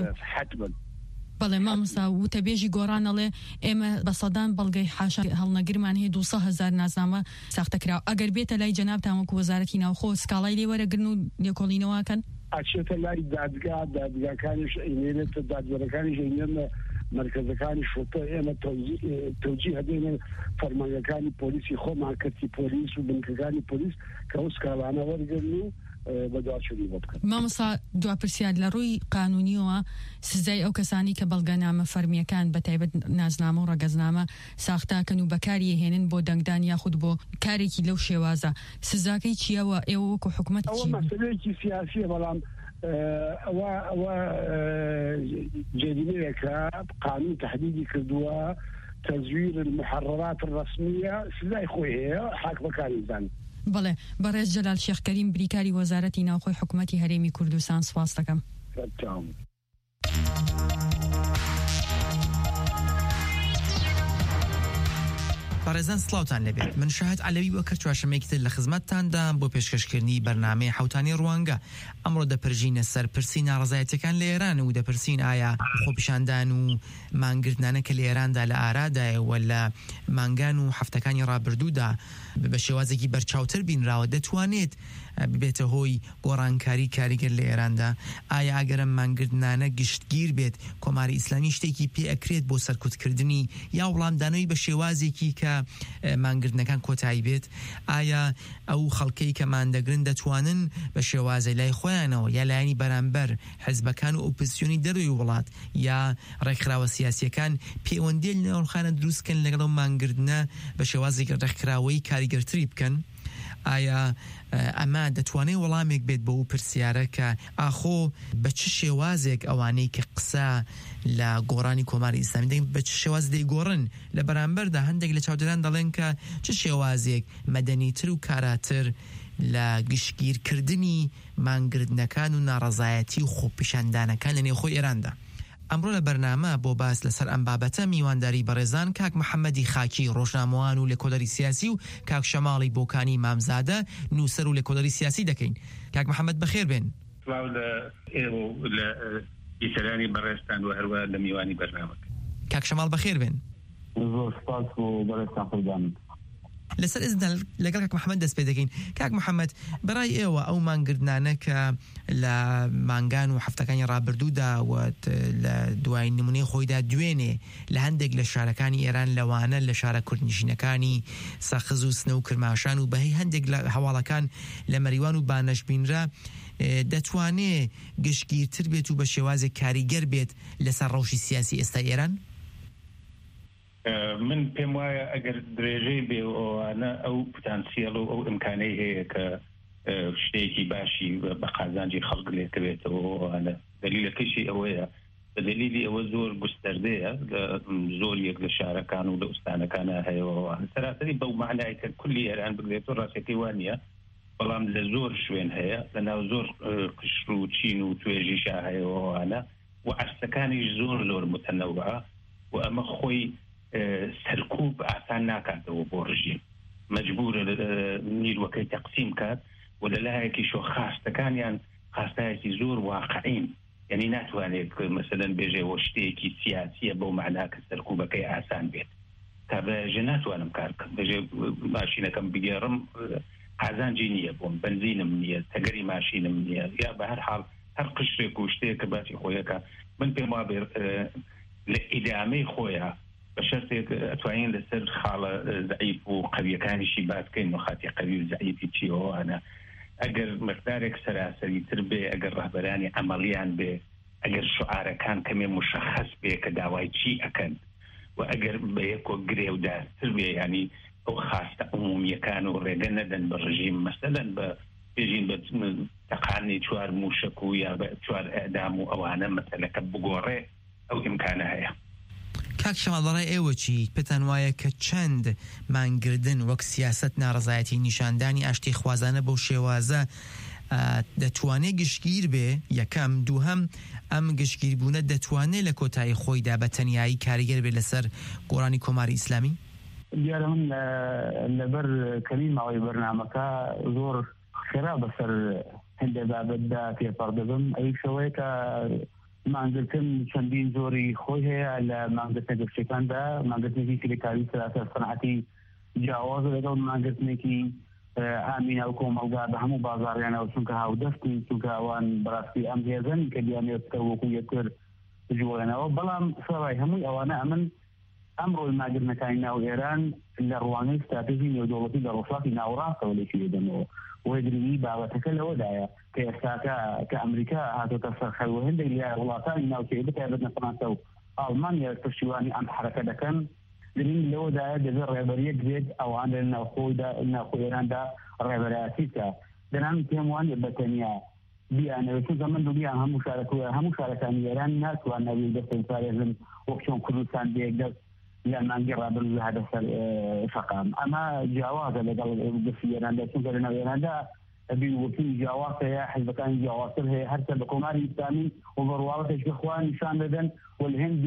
بەڵێ مامۆستا وتە بێژی گۆڕانەڵێ ئێمە بە سەدان بەڵگەی حاشا هەڵنەگرمان هەیە دووسە هەزار ناسنامە ساختەکراوە ئەگەر بێتە لای جەنابتان وەکو وەزارەتی ناوخۆ سکاڵای لێوەرەگرن و لێکۆڵینەوەکەن؟ ئاچێتە لای دادگا دادگاکانیش ئینێنێتە دادوەرەکانیش ئینێنە مرکزەکانی شوتە ئێمە تەوجی هەدێنە فەرمانگەکانی پۆلیسی خۆمان کەتی پۆلیس و بنکەکانی پۆلیس کە ئەو سکاڵانە وەرگرن و بەدواچوونی بۆ بکەن. مامۆستا دواپرسیار لە ڕووی قانونیەوە سزای ئەو کەسانی کە بەڵگەنامە فەرمیەکان بە تایبەت نازنامە و ڕەگەزنامە ساختاکەن و بەکاری هێنن بۆ دەنگدان یاخود بۆ کارێکی لەو شێوازە سزاکەی چیەوە ئێوە وەکو حکومەت ئەوە مەسەلەیەکی سیاسیە بەڵام ئەوە ئەوە جریمەیەکە قانون تحديدی کردووە تزوير المحررات الرسمية سزای خۆی هەیە حاکمەکانی زانن. بەڵێ بەڕێز جەلال شێخکەریم بریکاری وەزارەتی ناوخۆی حکوومەتی هەرێمی کوردستان سوپاس دەکەم. بەڕێزان سڵاوتان لەبێت من شاهد عەلەوی وەکە چوارشەمەیەکی تر لە خزمەتتاندا بۆ پێشکەشکردنی بەرنامەی حوتانی ڕوانگە ئەمڕۆ دەپەرژینە سەر پرسی ناڕەزایەتیەکان لە ئێران و دەپرسین ئایا خۆپیشاندان و مانگرتنانە کە لە ئێراندا لە ئارادایەوە لە مانگان و هەفتەکانی ڕابردوودا بە شێوازێکی بەرچاوتر بینراوە دەتوانێت ببێتە هۆی گۆڕانکاری کاریگەر لە ئێراندا ئایا ئەگەرم مانگرتنانە گشتگیر بێت کۆماری ئیسلامی شتێکی پێ ئەکرێت بۆ سەرکوتکردنی یا وەڵامدانەوەی بە شێوازێکی کە مانگرتنەکان کۆتایی بێت ئایا ئەو خەڵکەی کە ماندەگرن دەتوانن بە شێوازەی لای خۆیانەوە یا لایانی بەرامبەر حزبەکان و ئۆپۆزیسیۆنی دەروی وڵات یا ڕێکخراوە سیاسیەکان پەیوەندی نێوخانە دروستکەن لەگەڵ ئەو مانگرتنە بە شێوازێکی ڕێکخراوەی کاریگەرتری بکەن ئایا ئەمە دەتوانێت وەڵامێک بێت بە ئەو پرسیارە کە ئاخۆ بە چ شێوازێک ئەوانەی کە قسە لە گۆڕانی کۆماری ئیسلامی دەکەن بە چ شێواز دەیگۆڕن لە بەرامبەردا هەندێک لە چاودێران دەڵێن کە چ شێوازێک مەدەنیتر و کاراتر لە گشتگیرکردنی مانگرتنەکان و ناڕەزایەتی و خۆپیشاندانەکان لە نێوخۆی ئێراندا. ئەمڕۆ لە بەرنامە بۆ باس لەسەر ئەم بابەتە میوانداری بەڕێزان کاک محەممەدی خاکی ڕۆژنامەوان و لێکۆڵەری سیاسی و کاک شەماڵی بۆکانی مامزادە نووسەر و لێکۆڵەری سیاسی دەکەین. کاک محەممەد بەخێر بێن. لە ئیسەرانی بەڕێستان و هەروە لە میوانی بەرنامەکە. کاک شەماڵ بەخێر بێن. زۆر سپاس و بەڕێستان خۆدان. لەسەر ئێزدان لەگەڵ کاک محەممەد دەست پێ دەکەین. کاک محەممەد بەڕای ئێوە ئەو مانگردانە کە لە مانگان و هەفتەکانی ڕابردوودا و لە دوای نمونەی خۆیدا دوێنێ لە هەندێک لە شارەکانی ئێران لەوانە لە شارە کوردنشینەکانی سەخز و سنە و کرماشان و بەهی هەندێک لە هەواڵەکان لە مەریوان و بانەشبینرا دەتوانێت گشتگیرتر بێت و بە شێوازێک کاریگەر بێت لەسەر ڕەوشی سیاسی ئێستا ئێران؟ من پێم وایە ئەگەر درێژەی بێ ئەوانە ئەو پتانسیەڵ و ئەو ئیمکانەی هەیە کە شتێکی باشی بە قازانجی خەڵک لێکەوێتەوە ئەوانە دلیلەکەشی ئەوەیە بە دلیلی ئەوە زۆر گوستەردەیە لە زۆر یەک لە شارەکان و لە ئوستانەکانە هەیەەوە سەراسەری بەو معنای کە کولی ئێران بگرێتەوە ڕاستەکەی وان نییە بەڵام لە زۆر شوێن هەیە لە ناو زۆر قشر و چین و توێژیشا هەیەەوەوانە و عەرسەکانیش زۆر زۆر متەنەوعە و ئەمە خۆی سەرکوب ئاسان ناکاتەوە بۆ ڕژیم مەجبورە نیروەکەی تەقسیم کات و لەلایەکی شۆ خاستەکانیان خاستایەکی زۆر واقعین یعنی ناتوانێت مەسەلەن بێژێەوە شتێکی سیاسیە بەو معنا کە سەرکوبەکەی ئاسان بێت تا بەژێ ناتوانم کار بکەم بەژێ ماشینەکەم بگێڕم قازانجی نییە بۆم بنزینم نییە تەگەری ماشینم نییە یا بە هەر حاڵ هەر قشرێک و شتێک کە باسی خۆیەکە من پێم وا بێ لە ئیدامەی خۆیە بە شەرتێک ئەتوانین لەسەر خاڵە زەعیف و قەویەکانیشی باسکەین و خاتی قەوی و زەعیفی چیەوەوانە ئەگەر مقدارێک سەراسەری تر بێ ئەگەر ڕەهبەرانی عەمەڵیان بێ ئەگەر شعارەکان کەمێ مشەخەص بێ کە داوای چی ئەکەن و ئەگەر بە یەکۆ گرێودارتر بێ ینی ئەو خاستە عمومیەکان و ڕێگە نەدەن بە ڕژیم مەسەلەن بە بێژین بە تەقانی چوار موشک و یا بە چوار ئەدام و ئەوانە مەسەلەکە بگۆڕێ ئەو ئیمکانە هەیە. کاک شەماڵ بەڕای ئێوە چی پێتان وایە کە چەند مانگردن وەک سیاست ناڕەزایەتی نیشاندانی ئاشتی خوازانە بەو شێوازە دەتوانێت گشتگیر بێ یەکەم دووهەم ئەم گشتگیربوونە دەتوانێت لە کۆتایی خۆیدا بە تەنیایی کاریگەر بێت لەسەر گۆڕانی کۆماری ئیسلامی؟ دیارە من لەبەر کەلیماوەی بەرنامەکە زۆر خێرا بەسەر هەندێک بابەتدا تێپەڕ دەبم ئەوی شەوەیە کە مانگرتن چەندین زۆری خۆی هەیە لە مانگرتنە گەشتەکاندا مانگرتنێکی کرێکاری سەراسەر سەنعەتی جیاواز لەگەڵ مانگرتنێکی ئامینە و کۆمەڵگا بە هەموو بازاڕیانەوە چونکە هاودەستی چونکە ئەوان بەڕاستی ئەم هێزن کە دیانێتکە وەکو یەکتر جوڵێنەوە بەڵام سەرای هەمووی ئەوانە ئەمن ئەمڕۆی ماگرنەکانی ناو ئێران لە ڕوانەی استراتێژی نێودەوڵەتی لە ڕۆژهەڵاتی ناوەڕاستەوە لێکی دێدەنەوە وەی گرنگی بابەتەکە لەوەدایە کە ئێستاکە کە ئەمریکا هاتۆتە سەرخەوە هەندێک لە وڵاتانی ناوچەی بتایبەت لە فەڕەنسا و ئەڵمانیا پشتیوانی ئەم حرەکە دەکەن گرنگ لەوەدایە دەبێت ڕێبەریەک بێت ئەوان لە ناوخۆیدا ناوخۆی ئێراندا ڕێبەرایەتیکە دەنام پێم وانێ بەتەنیا بیانەوە چونکە من دڵیان هەموو شارەکە هەموو شارەکانی ئێران ناتوانەوێت دەستن پارێزن وەک چۆن کوردستان بێک دەست لە مانگی ڕابردوو هاتە سەر شەقام ئەمە جیاوازە لەگەڵ دەستی ئێراندا چونکە لەناو ئێراندا بیوەکی جیاواز هەیە حیزبەکانی جیاوازتر هەیە هەرچە بە کۆماری ئیسلامی و بەڕواڵەتێکی خوا نیشان دەدەن و لە هەند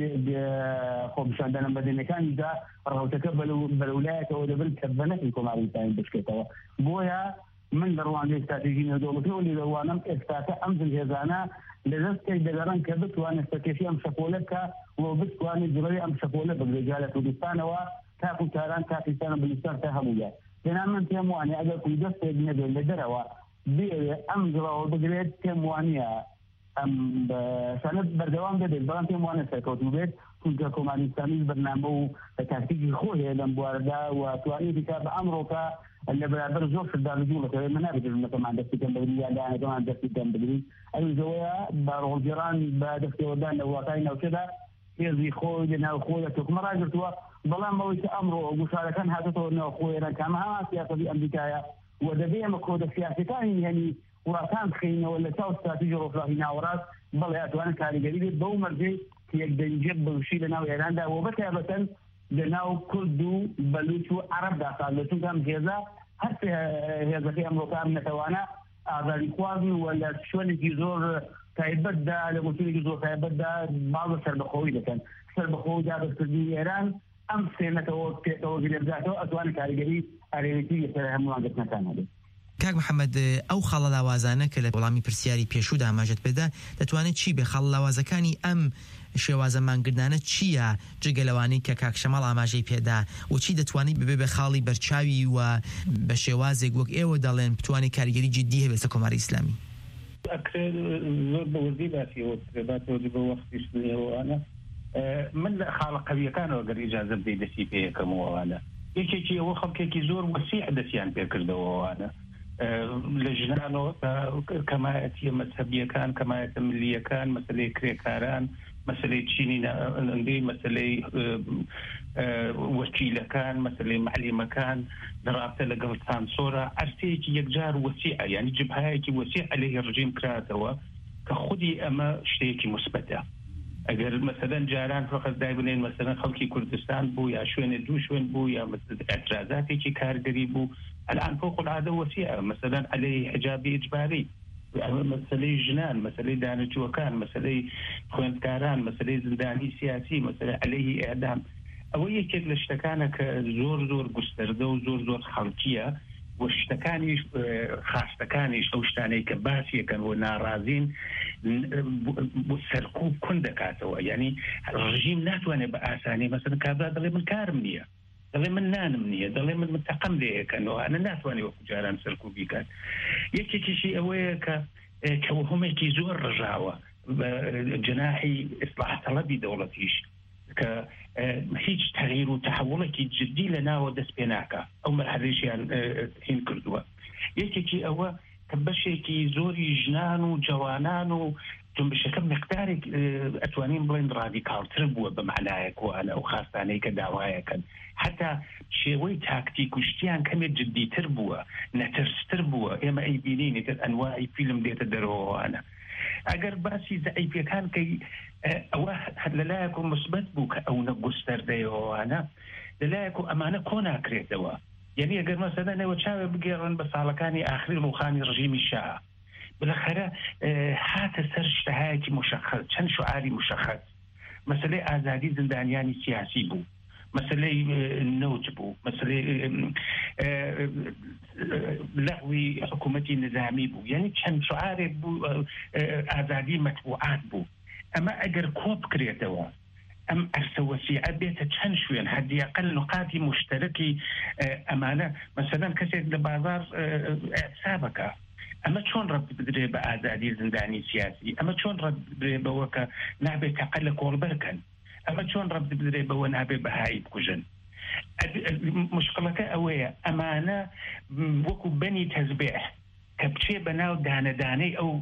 خۆپیشاندانە بەدەنەکانیدا ڕەوتەکە بەلەولایەتەوە دەبن کە بەنەفی کۆماری ئیسلامی بشکێتەوە بۆیە من لە ڕوانگەی استراتێژی نێودەوڵەتی و لێدەوانم ئێستاکە ئەم هێزانە لەدەستێک دەگەڕن کە بتوانێت سەرکێشی ئەم شەپۆلە بکە و بتوانێت جڵەوی ئەم شەپۆلە بگرێجا لە کوردستانەوە تا کوتاران تا پاکستان و بلوچستان تا هەموویە لەنام من پێم وانێ ئەگەر کوردستێک نەبێت لە دەرەوە بێوێ ئەم جڵەوە بگرێت پێم وانە ئەم سەنەت بەردەوام دەبێت بەڵام پێم وانە سەرکەوتوو بێت چونکە کۆماری ئیسلامی بەرنامە و تاکتیکی خۆی هەیە لەم بوارەدا و توانێتی کا بە ئەمڕۆکە لە بەرابەر زۆر شتدا لەجوڵەکەوێ من نابێتم نەکەمان دەستیکەم بگری یا لایەنەکەمان دەستیکەم بگری ئەویزەوەیە بە ڕۆڵگەڕان بە دەستێوەدان لە وڵاتانی ناوچەدا هێزی خۆی لە ناوخۆی لە توکمە ڕاگرتووە بەڵام ئەوەی کە ئەمڕۆ گوشارەکان هاتێتەوە ناوخۆی ئێران کامە هەمان سیاسەتی ئەمریکایە و دەبێ ئەمە کۆدە سیاسەکانی هەنی وڵاتان بخینەوە لە چاو استراتیژی ڕۆژهەڵاتی ناوەڕاست بەڵێ ئەتوانن کاریگەری بێت بەو مەرجەی کە یەکدەنجێت بەوشی لە ناو ئێراندا و بەتایبەتەن لە ناو کورد و بەلوچ و عەرەبدا ساڵ لە چونکە ئەم هێزە هەر هێزەکەی ئەمڕۆکان نەتەوانە ئازادی خوازی و لە شوێنێکی زۆر تایبەتدا لە گوتوونێکی زۆر تایبەتدا باڵە سەربەخۆوی دەکەن سەربەخۆوی دابەستکردنی ئێران ئەم سێنەکەەوە پێکەوە گرێبداتەوە ئەتوانێت کاریگەری ئارێنێتی سەر هەمووان گرتنەکان هەبێت. کاک محەممەد ئەو خاڵە لاوازانە کە لە وەڵامی پرسیاری پێشوو داماژت بێدا دەتوانێت چی بێ خاڵ لاوازەکانی ئەم شێوازە مانگردانە چییە جگەلەوانی کە کاک شەماڵ ئاماژەی پێدا و چی دەتوانیت ببێ بە خاڵی بەرچاوی و بە شێوازێک وەک ئێوە دەڵێن بتوانێت کاریگەری جدی هەبێت لە کۆماری ئیسلامی؟ زۆر بەوردی باسیەوە بە وەختیش بێەوەوانە من لە خاڵە قەویەکانەوە گەر ئیجازە بدەی دەستی پێیەکەمەوەوانە یەکێکی ئەوە خەڵکێکی زۆر وەسیع دەستیان پێکردەوەوانە لە ژنانەوە کەمایەتی مەذهبیەکان کەمایەتە ملیەکان مەسەلەی کرێکاران مەسەلەی چینی ئەندەی مەسەلەی وەکیلەکان مەسەلەی معلیمەکان دەڕابطە لەگەڵ سانسۆرە عەرسەیەکی یەکجار وەسیعە یعنی جبهەیەکی وەسیع عەلەیهی ڕژیم کراتەوە کە خودی ئەمە شتێکی مثبەتە. ئەگەر مەسەلەن جاران فقط دای بنێن مەسەلەن خەڵکی کوردستان بوو یا شوێنە دوو شوێن بوو یا ئەترازاتێکی کارگەری بوو الآن فوق العادة وسيعة مثلا عليه حجاب إجباري مسألة جنان مسألة دانشجوكان مسألة خويندكاران مسألة زنداني سياسي مسألة عليه إعدام أو يكاد لشتكانك زور زور قستردو زور زور خلقية وشتكانيش خاصتكانيش أو شتاني كباسية كانوا نارازين سركوب كندكاتوا يعني الرجيم ناتواني بأساني مثلا كذا دلي من كارمنية دلي من نانمنية دلي من متقم ليه كانوا أنا ناتواني وكو جاران سركوبي كان يكي كيشي أويك كوهم يكي زور رجاوة جناحي إصلاح طلبي دولتيش ك هیچ تغییر و تحولێکی جدی لە ناوە دەست پێ ناکە ئەو مەرحەلەیەشیان هین کردووە یەکێکی ئەوە کە بەشێکی زۆری ژنان و جوانان و جنبشەکە مقدارێک ئەتوانین بڵێن ڕادیکالتر بووە بە معنایەک وانە ئەو خاستانەی کە داوایەکەن حتا شێوەی تاکتیک و شتیان کەمێک جدیتر بووە نەترستر بووە ئێمە ئەی بینین ئەنواعی فیلم دێتە دەرەوەوانە ئەگەر باسی زەعیفیەکان کەی ئەوە لەلایەک و مثبت بوو کە ئەو نەگوستەردەیەوەوانە لەلایەک و ئەمانە کۆ ناکرێتەوە یعنی ئەگەر مەسەلەن ئێوە چاوێ بگێڕن بە ساڵەکانی ئاخری ڕوخانی ڕژیمی شا بالاخره هاتە سەر شتەهایەکی مشخص چەند شعاری مشخص مەسەلەی ئازادی زندانیانی سیاسی بوو مەسەلەی نەوت بوو مەسەلەی لەغوی حکوومەتی نظامی بوو یعنی چەند شعارێک بوو ئازادی مەتبوعات بوو ئەمە ئەگەر کۆ بکرێتەوە ئەم ئەرسەوەسیعە بێتە چەند شوێن حدیاقل نقاتی مشترکی ئەمانە مەسەلەن کەسێک لە بازار ئەحسابەکە ئەمە چۆن ڕەت بدرێ بە ئازادی زندانی سیاسی ئەمە چۆن ڕەت بدرێ بەوە کە نابێت تەقەل لە کۆڵبەرکەن ئەمە چۆن ڕەت بدرێ بەوە نابێت بەهایی بکوژن مشکلەکە ئەوەیە ئەمانە وەکو بەنی تەزبیح کە بچێ بەناو دانەدانەی ئەو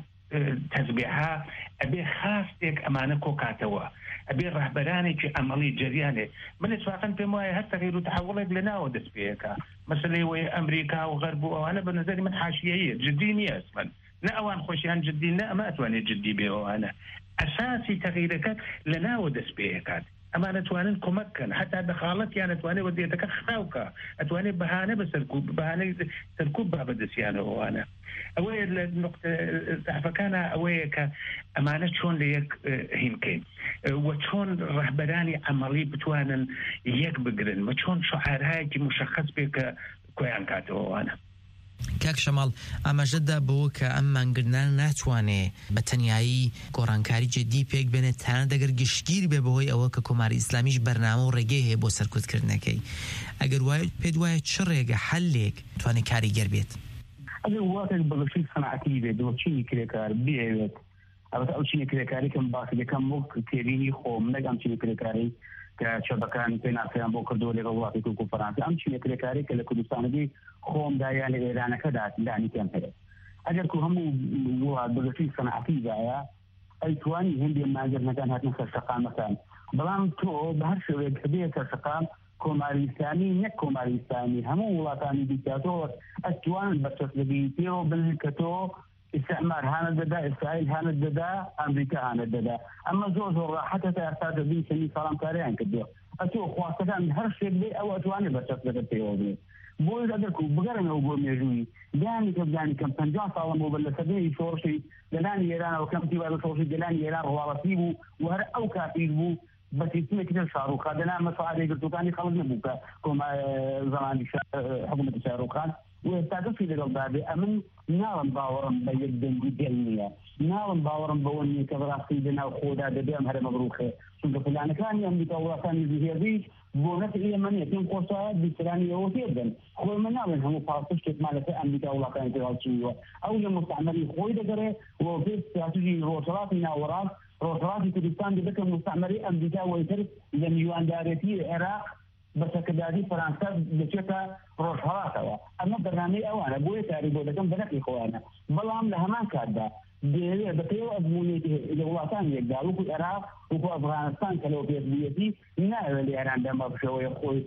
تەزبیحا ئەبێ خاستێک ئەمانە کۆکاتەوە ئەبێ ڕەهبەرانێکی ئەمەڵی جەریانێ من اتفاقاً پێم وایە هەر تەغییر و تحولێک لەناوە دەست پێیەکە مەسەلەی وەیە ئەمریکا و غەرب و ئەوانە بە نظری من حاشیەیە جدی نییە ئەسڵەن نە ئەوان خۆشیان جدی نە ئەمە ئەتوانێت جدی بێ ئەوانە ئەساسی تەغییرەکە لەناوە دەست پێیەکات ئەمان ئەتوانن کۆمەککەن حتا دەخاڵەتیان ئەتوانێت وەدیەتەکە خراوکە ئەتوانێت بەهانە بە سەرکوب بەهانەی سەرکوب با بەدەستیانەوە ئەوانە ئەوەیە لە نقطە زەعفەکانە ئەوەیە کە ئەمانە چۆن لە یەک هینکەین و چۆن ڕەهبەرانی عەمەڵی بتوانن یەک بگرن و چۆن شعارهایەکی مشخص بێ کە کۆیان کاتەوە ئەوانە کاک شەماڵ ئاماژەدا بەوە کە ئەم مانگرنان ناتوانێ بە تەنیایی گۆڕانکاری جدی پێک بێنێت تانە دەگەر گشتگیر بێ بەهۆی ئەوە کە کۆماری ئیسلامیش بەرنامە و ڕێگەی هەیە بۆ سەرکوتکردنەکەی ئەگەر وایە پێت وایە چ ڕێگە حەلێک توانێت کاریگەر بێت ئەگەر وڵاتێک بەگەشەی سەنعەتی بێت و چینی کرێکار بێوێت ئەوەت ئەو چینی کرێکاری کەم باسی دەکەم وەک تێبینی خۆم نەگەم چینی کرێکاری کە چەبەکان پێناسیان بۆ کردو لەگەڵ وڵاتی تورک و فەرەنسا ئەم چینی کرێکاری کە لە کوردستانەکەی خۆمدا یان لە ئێرانەکەدا دانی پێم هەیە ئەگەر کو هەموو وڵات بەگەشەی سەنعەتی دایە ئەیتوانی هەندێک ماگرنەکان هاتنە سەرشەقامەکان بەڵام تۆ بە هەر شێوەیەک کە بێت سەرشەقام کۆماری ئیسلامی نەک کۆماری ئیسلامی هەموو وڵاتانی دیکتاتۆر ئەتوانن بەچەس لەبی پێوە بن کە تۆ استعمار هانە دەدا ئیسرائیل هانە دەدا ئەمریکا هانە دەدا ئەمە زۆر زۆر ڕاحەتە تا ئێستا دەبین سەنی سەڵامکاریان کردووە ئەتۆ خواستەکان هەر شتێک بێ ئەو ئەتوانێت بەچەس لەگەر پێوە بێت بۆی ئەگەر بگەڕنەوە بۆ مێژووی دانی کە بدانی کەم پەنجا ساڵم بۆ بە لە سەدەی شۆڕشی گەلانی ئێرانەوە کەمتی وای بە شۆڕشی گەلانی ئێران ڕواڵەتی بوو و هەر ئەو کاتیر بوو بەتیسمێکی تر شاڕوخان دەنا مەسەعادەی گرتوەکانی خەڵک نەبوو کە کۆما زەمانی حکوومەتی شاڕوخان و ئێستا دەستی لەگەڵدا بێ ئەمن ناڵم باوەڕم بە یەک دەنگی گەل نییە ناڵم باوەڕم بەوە نییە کە بەڕاستی لەناو خۆدا دەبێ ئەم هەرە مەبڕوخێ چونکە پلانەکانی ئەمریکا وڵاتانی زیهێزی بۆ نەفع ئێمە نیە پێم خۆشایەت بیسترانی ئەوە پێ بدەن خۆی من ناڵێن هەموو پاڵپشتێکمان لەسەر ئەمریکا وڵاتانی تێواچووە ئەو لە مستعمەری خۆی دەگەڕێ و پێ استراتیژی ڕۆژهەڵاتی ناوەڕاست ڕۆژهەڵاتی کوردستان دەبێتە مستعمەری ئەمریکا وەیتر لە میواندارەتی عێراق بە سەکرداری فەرەنسا دەچێتە ڕۆژهەڵاتەوە ئەمە بەرنامەی ئەوانە بۆیە کاری بۆ دەکەم بە نەفعی خۆیانە بەڵام لە هەمان کاتدا دەیەوێت بە پێوە ئەزموونێتی لە وڵاتان یەکدا وەکو عێراق وەکو ئەفغانستان کە لەوە پێشبیەتی ناوێت لە ئێراندا مەبشەوەی خۆی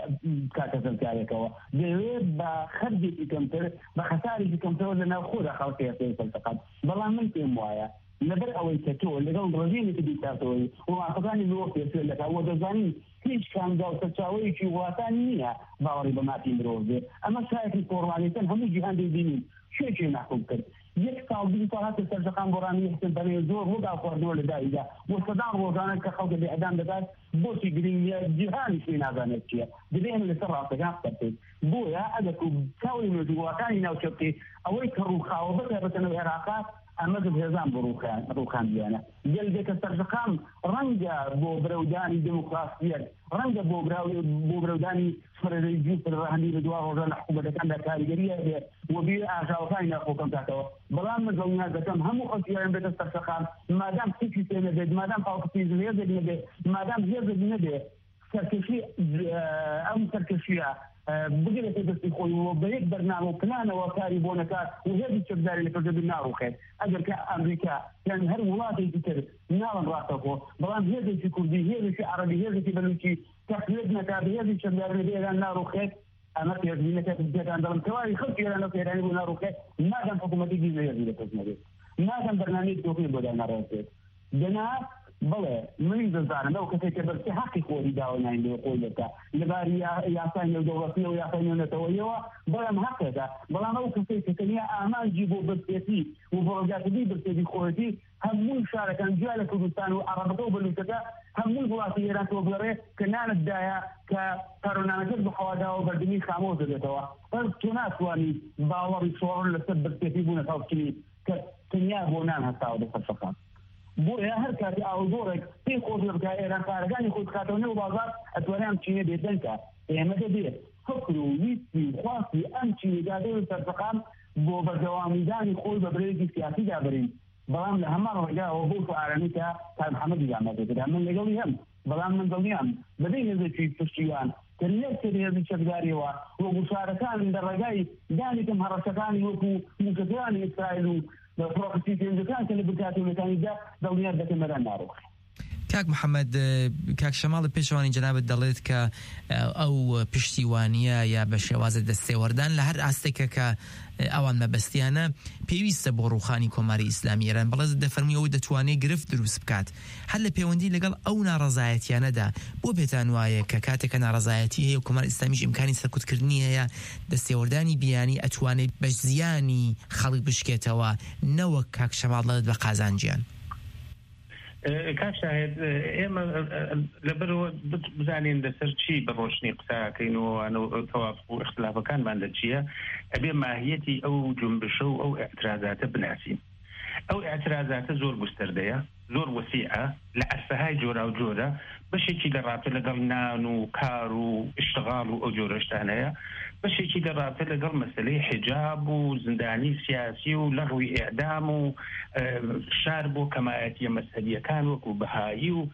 کاتە سەرکارێکەوە دەیەوێت بە خەرجێکی کەمتر بە خەسارێکی کەمترەوە لەناو خۆدا خەڵکی هەستەی سەرسەقات بەڵام من پێم وایە لەبەر ئەوەی کە تۆ لەگەڵ ڕژیمێکی دیکتاتۆری وڵاتەکانی لۆ پێشێت لەکە وە دەزانین هیچ کامگا و سەرچاوەیەکی وڵاتانی نییە باوەڕی بە مافی مرۆڤ بێ ئەمە شایەتی فۆرمالیتەن هەموو جیهان دەبینین شوێکی ناحکوم کرد یەک ساڵ دوو ساڵ هاتە سەرجەقام بۆڕانی حسن بەنێ زۆر ڕوودا خواردووە لە دایدا وە سەدان ڕۆژانە کە خەڵکە بێئەدام دەدات بۆچی گرنگە جیهانی شوێ نازانێت چییە دەبێن لەسەر ڕاستەکان قسەکەین بۆیە ئەگەر چاوی مێژووەکانی ناوچەکەی ئەوەی کە ڕووخاوە بەتایبەتەنەوە عێراقا ئەمە هێزان بۆ ڕووخان دیانە گەلێکە سەرجەقام ڕەنگە بۆ برەودانی دموکراسیەت ڕەنگە بۆ بۆ برەودانی سفرەی جووت ڕەهەندی لە دوا ڕۆژە لە حکوومەتەکاندا کاریگەریە بێ و بێ ئاژاوەکانی ناخۆکەم کاتەوە بەڵام من دڵنیا دەکەم هەموو خەڵکیان بێتە سەرجەقام مادام سێکی پێ نەبێت مادام پاڵکەسی هێزێک نەبێت مادام هێزێک نەبێت سەرکەشی ئەم سەرکەشیە بگرێتە دەستی خۆی و بە یەک بەرنامە و پلانەوە کاری بۆ نەکات و هێزی چەکداری لە پەرزەبی ناڕوخێت ئەگەر کە ئەمریکا یان هەر وڵاتێکی تر ناڵم ڕاستەخۆ بەڵام هێزێکی کوردی هێزێکی عەرەبی هێزێکی بەلوچی تەقلید نەکات هێزی چەکداری لە ئێران ناڕوخێت ئەمە پێشبینەکە پێتان دەڵم کەوای خەڵکی ئێرانە ئێرانی بۆ ناڕوخێت مادام حکوومەتێکی هێزی لەپەس نەبێت مادام بەرنامەی دۆخی بۆ داناڕێت دەنا بڵێ من دەزانم ئەو کەسێک کە بەرسی حەقی خۆی داوە ناین خۆی دەکات لەباری یاسای نێودەوڵەتی و یاسای نێونەتەوەیەوە بەڵام حەقێکە بەڵام ئەو کەسێک کە تەنیا ئامانجی بۆ بەرسێتی و بۆ ڕۆژاکردنی بەرسێتی خۆیەتی هەموو شارەکان جیا لە کوردستان و عەرەبەکە و بەلوچەکە هەموو وڵاتی ئێران تۆ بڵێ کە نانتدایە کە پەرۆنامەکەت بەخەواداوە بەردەمی خامۆز دەبێتەوە بەس تۆ ناتوانی باوەڕی چۆڕ لەسەر بەرسێتی بوونە خەڵکی کە تەنیا بۆ نان هەستاوە لەسەر شەقام بۆ هەر کاتی ئاوزۆرێک پێی خۆش لە بکە ئێران کارەکانی خۆی بکاتەوە و بازار ئەتوانیان چینە بێدەنکە ئێمە دەبێت فکر و ویستی و خواستی ئەم چینیدادە و سەرفەقام بۆ بەردەوامیدانی خۆی بە برێکی سیاسیدا برین بەڵام لە هەمان ڕێگاەوە بۆ ئارانی کە تا محەممەدی دامەدەکرا من لەگەڵی هەم بەڵام من دڵنیام بەدەی نزێکی پشتیوان کە نێکتر هێزی چەکداریەوە وە گوشارەکان لە ڕێگای دانێکم هەڕەشەکانی وەکو موکەکانی ئیسرائیل و پرۆکسی پێنجەکان کە لە بکاتێنەکانیدا دڵنیار دەکەمەدان ناڕۆخ کاک محەممەد کاک شەماڵ پێشوانی جەنابەت دەڵێت کە ئەو پشتیوانیە یا بە شێوازە دەستێوەردان لە هەر ئاستێکە کە ئەوان مەبەستیانە پێویستە بۆ ڕووخانی کۆماری ئیسلامی ئێران بەڵێز دەفەرمیەوە دەتوانێت گرفت دروست بکات هەر لە پەیوەندی لەگەڵ ئەو ناڕەزایەتیانەدا بۆ پێتان وایە کە کاتێکە ناڕەزایەتی هەیە و کۆمار ئیسلامیش ئیمکانی سەرکوتکردنی هەیە دەستێوەردانی بیانی ئەتوانێت بە زیانی خەڵک بشکێتەوە نەوەک کاک شەماڵ بە قازانجیان کاک شاهد ئێمە لەبەرەوە بزانین لەسەر چی بە ڕۆشنی قساکەینەوە تەوافق و اختلافەکانمان لە چییە ئەبێ ماهیەتی ئەو جنبشە و ئەو ئەعترازاتە بناسین ئەو ئەعترازاتە زۆر گستردەیە زۆر وەسیعە لە ئەرسەهای جۆرا و جۆرە بەشێکی دەڕاتە لەگەڵ نان و کار و ئیشتغاڵ و ئەو جۆرە شتانەیە بەشێکی دەڕاتە لەگەڵ مەسەلەی حیجاب و زندانی سیاسی و لەغوی ئێعدام و شار بۆ کەمایەتیە مەسەلیەکان وەکو بەهایی و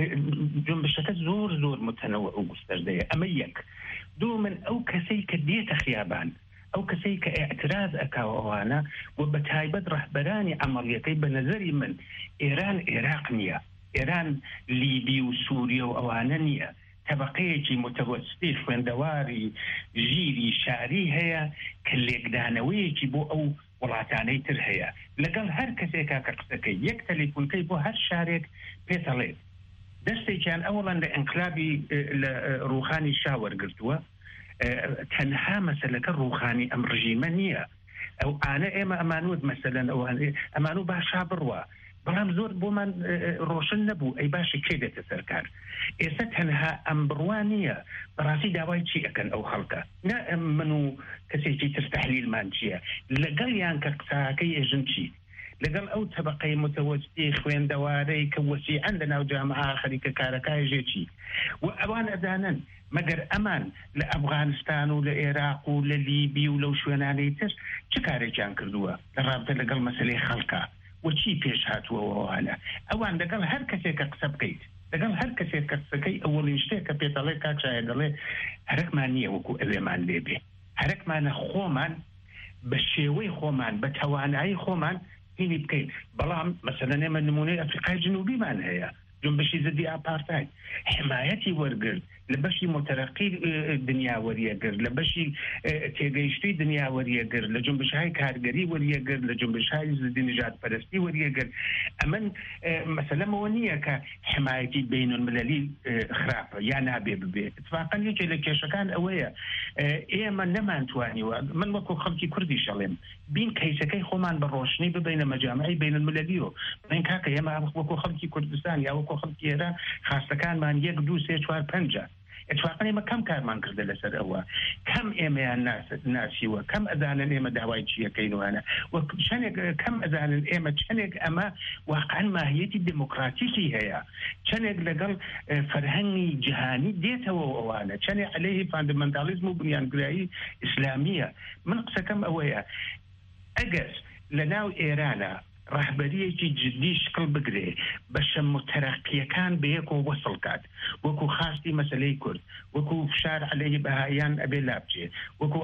جنبشەکە زۆر زۆر متەنەوع و گستردەیە ئەمە یەک دوو من ئەو کەسەی کە دێتە خیابان ئەو کەسەی کە ئاعتراز ئەکاوە ئەوانە و بە تایبەت ڕەهبەرانی عەمەڵیەکەی بە نەزەری من ئێران عێراق نییە ئێران لیبی و سووریا و ئەوانە نییە طبقەیەکی متوسطی خوێندەواری ژیری شاری هەیە کە لێکدانەوەیەکی بۆ ئەو وڵاتانەی تر هەیە لەگەڵ هەر کەسێکا کە قسەکەی یەک تەلیفۆنکەی بۆ هەر شارێک پێتەڵێت دەستێکیان ئەوڵەن لە ئەنقلابی لە ڕووخانی شا وەرگرتووە تەنها مەسەلەکە ڕووخانی ئەم ڕژیمە نییە ئەو ئانە ئێمە ئەمانوت مەسەلەن ئەمانوو باشا بڕوە بەڵام زۆر بۆمان ڕۆشن نەبوو ئەی باشە کێ دێتە سەرکار ئێستا تەنها ئەم بڕوان نییە بەڕاستی داوای چی ئەکەن ئەو خەڵکە نا من و کەسێکی تر تەحلیلمان چییە لەگەڵیان کە قساکەی ئێژن چی لەگەڵ ئەو طبقەی متوسطی خوێندەوارەی کە وەسیعەن لەناو جامعە خەریکە کارەکای ژێچی و ئەوان ئەدانن مەگەر ئەمان لە ئەفغانستان و لە عێراق و لە لیبی و لەو شوێنانەی تر چ کارێکیان کردووە لە ڕابردە لەگەڵ مەسەلەی خەڵکە وچی پێش هاتووەوانە ئەوان لەگەڵ هەر کەسێکە قسە بکەیت لەگەڵ هەر کەسێک کە قسەکەی ئەوەڵین شتێک کە پێدەڵێ کاکشایە دەڵێ هەرەکمان نییە وەکو ئەوێمان لێبێ هەرەکمانە خۆمان بە شێوەی خۆمان بە توانایی خۆمان هینی بکەین بەڵام مەسەلەن ئێمە نمونەی ئەفریقای جنوبیمان هەیە جنبشی زدی ئاپارتاید حمایەتی وەرگرت لە بەشی متەرەقی دنیا وەریەگرت لە بەشی تێگەیشتوی دنیا وەریەگرت لە جنبشهای کارگەری وەریەگرت لە جنبشهای زدی نژاد پەرستی وەریەگرت ئەمن مەسەلەمەوە نییە کە حمایەتی بینالمللی خراپە یا نابێ ببێت اتفاقا یەکێ لە کێشەکان ئەوەیە ئێمە نەمانتوانیوە من وەکو خەڵکی کوردی شەڵێم بین کەیسەکەی خۆمان بە ڕۆشنی ببینە مەجامعی بینالمللیەوە بڵێن کاکە ئێمە وەکو خەڵکی کوردستان یا وەکو خەڵکی ئێران خاستەکانمان یەک دوو سێ چوار پەنجە اتفاقا ئێمە کەم کارمان کردە لەسەر ئەوە کەم ئێمەیان ناسیوە کەم ئەزانن ئێمە داوای چیەکەینوانە و چەندێک کەم ئەزانن ئێمە چەندێک ئەمە واقعا ماهیەتی دموکراتیکی هەیە چەندێک لەگەڵ فەرهەنگی جیهانی دێتەوە ئەوانە چەندێک عەلەیهی فاندامنتالیزم و بنیانگرایی ئیسلامیە من قسەکەم ئەوەیە ئەگەر لە ناو ئێرانە ڕەهبەریەکی جدی شکل بگرێ بەشە متەرەقیەکان بەیەکەوە وەسڵ کات وەکو خاستی مەسەلەی کورد وەکو فشار عەلەیهی بەهاییان ئەبێ لابچێ وەکو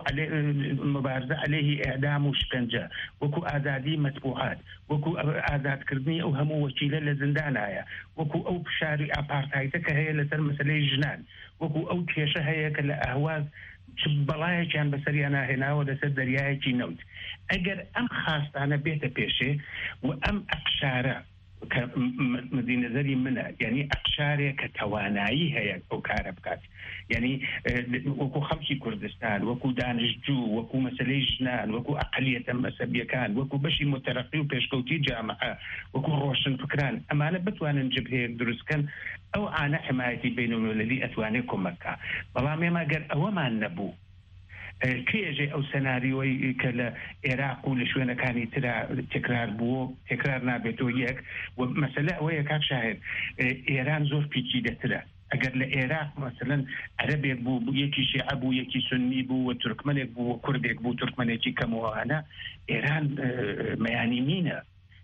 مبارزە عەلەیهی ئێعدام و شکنجە وەکو ئازادی مەتبوعات وەکو ئازادکردنی ئەو هەموو وەکیلە لە زیندانایە وەکو ئەو فشاری ئاپارتایتە کە هەیە لەسەر مەسەلەی ژنان وەکو ئەو کێشە هەیە کە لە ئەهواز بەڵایەکیان بەسەریان ناهێناوە لەسەر دەریایەکی نەوت ئەگەر ئەم خاستانە بێتە پێشێ و ئەم ئەقشارە کە مدی نەزەری منە یعنی ئەقشارێک کە توانایی هەیە ئەو کارە بکات یعنی وەکو خەڵکی کوردستان وەکو دانیشتجوو وەکو مەسەلەی ژنان وەکو ئەقلیەتە مەسەبیەکان وەکو بەشی متەرەقی و پێشکەوتی جامعە وەکو ڕۆشن فکران ئەمانە بتوانن جبهەیەک دروستکەن ئەو ئانە حمایەتی بینالمللی ئەتوانێت کۆمەکە بەڵام ئێمە گەر ئەوەمان نەبوو کێژێ ئەو سەناریۆی کە لە عێراق و لە شوێنەکانی ترا تکرار بووە تکرار نابێتەوە یەک و مەسەلە ئەوەیە کاک شاهێر ئێران زۆر پیچیدەترە ئەگەر لە عێراق مثلەن عەرەبێک بوو یەکی شیعە بوو یەکی سنی بوو و تورکمەنێک بوو و کوردێک بوو تورکمەنێکی کەمەوەهانە ئێران مەیانی مینە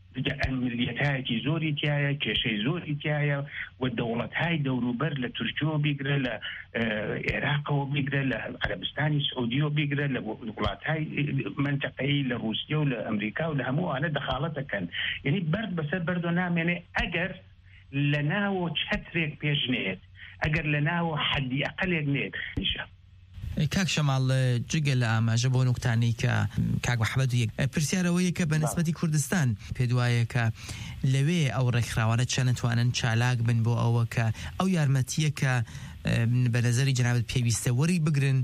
ملیەتایەکی زۆری تایە کێشەی زۆری تایە و دەوڵەتهای دەوروبەر لە تورکیۆ بیگرە لە عێراقەوە بیگرە لە عەرەبستانی سعودیۆ بیگرە لە وڵاتهای منتەقەی لە رووسیا و لە ئەمریکا و لە هەمووانە دەخاڵەتەکەن یعنی بەرد بەسەر بەردۆ نامێنێ ئەگەر لە ناوە چەترێک پێش نێت ئەگەر لە ناوە حەدی ئەقەلێک نێت نیشە کاک شەماڵ جگە لە ئاماژە بۆ نوکتانی کە کاک محەممەد یەک پرسیارەوەیە کە بە نسبەتی کوردستان پێ وایە کە لەوێ ئەو ڕێکخراوانە چەند نتوانن چالاک بن بۆ ئەوە کە ئەو یارمەتیە کە بە نەزەری جەنابەت پێویستە وەری بگرن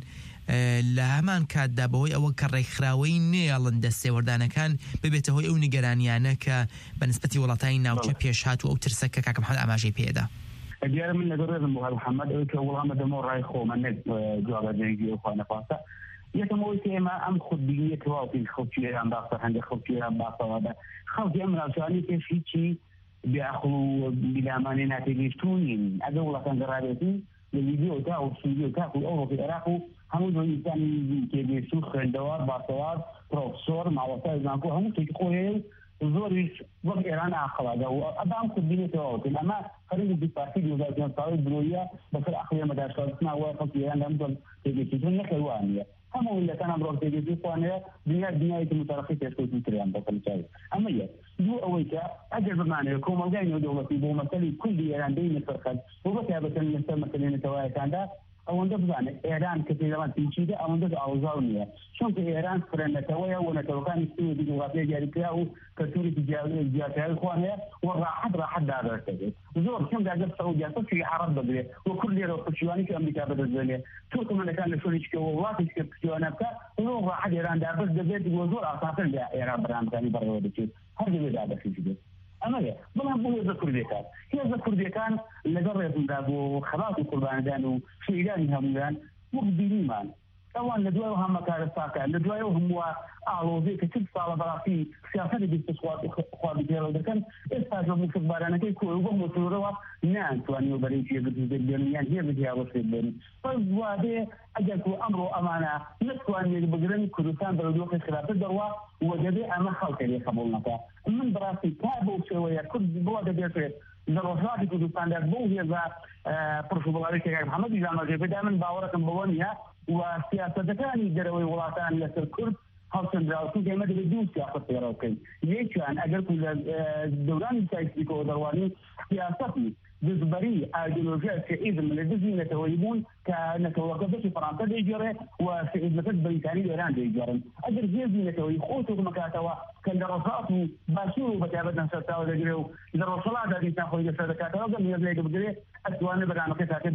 لە هەمان کاتدا بەهۆی ئەوە کە ڕێکخراوەی نێڵن دەستێوەردانەکان ببێتە هۆی ئەو نیگەرانیانە کە بە نسبەتی وڵاتانی ناوچە پێشهات و ئەو ترسەکە کاک محەممەد ئاماژەی پێدا دیارە من لەگەڕێزم بۆ محەممەد ئەوەی کە وڵامە دەمەوە ڕای خۆمە نەک جوابەجێگی ئەوخوانەخواسە یەکەمەوەی کە ئێمە ئەم خودبینیە تەواوی خەڵکی ئێران باسە هەندێک خەڵکی ئێران باسەوەدا خەڵکی ئەم ناوچوانی پێش هیچی بیاخڵ و بیلامانێ ناتێگەیشتوونین ئەگەر وڵاتان گەڕابێتی لە ویدیۆ تا و سوودیۆ تا و ئەوڕۆپی عێراق و هەموو دۆنیستانی تێگەیشت و خوێندەوار باسەوار پرۆفسۆر ماوەستای زانکۆ هەموو شتێکی خۆی زۆریش وەک ئێران ئاخڵادا و ئەدام خودبینێتەوەتن ئەمە خەریکی دیپارتی دوزاران ساڵی درۆیە بەسەر ئەخڵێ مەداشکردنا وای خەڵکی ئێران لەم تێگەیشتن نەکەوانیە هەموو ویلەکان ئەم ڕۆژ تێگەیشتی خوانەیە دنیا دنیایەکی متەرەقی پێشکەوتنی تریان بۆ کەمچاوی ئەمە یەک دوو ئەوەی کە ئەگەر بمانەوە کۆمەلگای نێودەوڵەتی بۆ مەسەلی کوردی ئێران دەینە سەرخەت بۆ بەتایبەتەن لەسەر مەسەلەی نەتەوایەکاندا ئەوەندە بزانێت ئێران کە پێدەوان پیچیدە ئەوەندە ئاوزاو نییە چونکە ئێران فرەنەتەوەیە و نەتەوەکانی سوێدی جوغرافیای دیاریکرا و کەلتوری جیاتیایی خوانەیە و ڕاحەت ڕاحەت دادەستێت زۆر کەم داگەر سەعودیا سەفی عەرەب بگرێت و کورد لێرەوە پشتیوانی کە ئەمریکا بەدەستێنێ تورکمەنەکان لە شوێنێکەوە وڵاتێک کە پشتیوانە بکات زۆر ڕاحەت ئێران دابەست دەبێت و زۆر ئاسانتر لە ئێران بەرامەکانی بەڕێوە دەچێت هەر دەبێت دابەستی بێت ئەمەیە بەڵام بۆ هێزە کوردەکان هێزە کوردەکان لەگەڵ ڕێزمدا بۆ خەڵات و قوربانەدان و شەیدانی هەموویان وەک بینیمان ئەوان لە دوای هەمە کارە ساکە لە دوای هەمووە ئاڵۆزەی کە چل ساڵە بەڕاستی سیاسەتی بیست خواردی پێڕە دەکەن ئێستا جۆ بارانەکەی کۆ بۆ مۆتۆرەوە نانتوانیوە بەرەی پێبێنیان هێزی هاوەسێت بێن بەس وادێ ئەگەر کو ئەمڕۆ ئەمانە نتوانێت بگرن کوردستان بەرەودۆخی خراپتر دەڕوا و دەبێ ئەمە خەڵکە لێ قبوڵ نەکە من بەڕاستی تا بۆ شێوەیە کورد بۆ دەبێت لە ڕۆژهاتی کوردستاندا بۆ هێزە پرشوبڵاوی کەکاک محەممەدی زامەژێ بدا من باوەڕەکەم بەوە نیە و سیاسەتەکانی دەرەوەی وڵاتان لەسەر کورد هەڵسەنراوتون ئێمە دەبێت دوو سیاست پێڕەو بکەین یەکیان ئەگەر لە دەورانی سایکلیکەوە دەڕوانی سیاسەتی دزبەری ئایدۆلۆژیا سیئیزم لە دزینەتەوەی بوون کە نەتەوەکە بەشی فەڕەنسا دەیگێڕێ و سیئیزمەکەت بەریتانی ئێران دەیگێڕن ئەگەر هێزینەتەوەی خۆتۆ مەکاتەوە کە لە ڕۆژهات و باشوور و بەتابەت نەسەرتاوە دەگرێ و لە ڕۆژهەڵاتدا دیسان خۆی لەسەر دەکاتەوە گەم هێز لێ بگرێ ئەتوانێت بەرنامەکە تاکە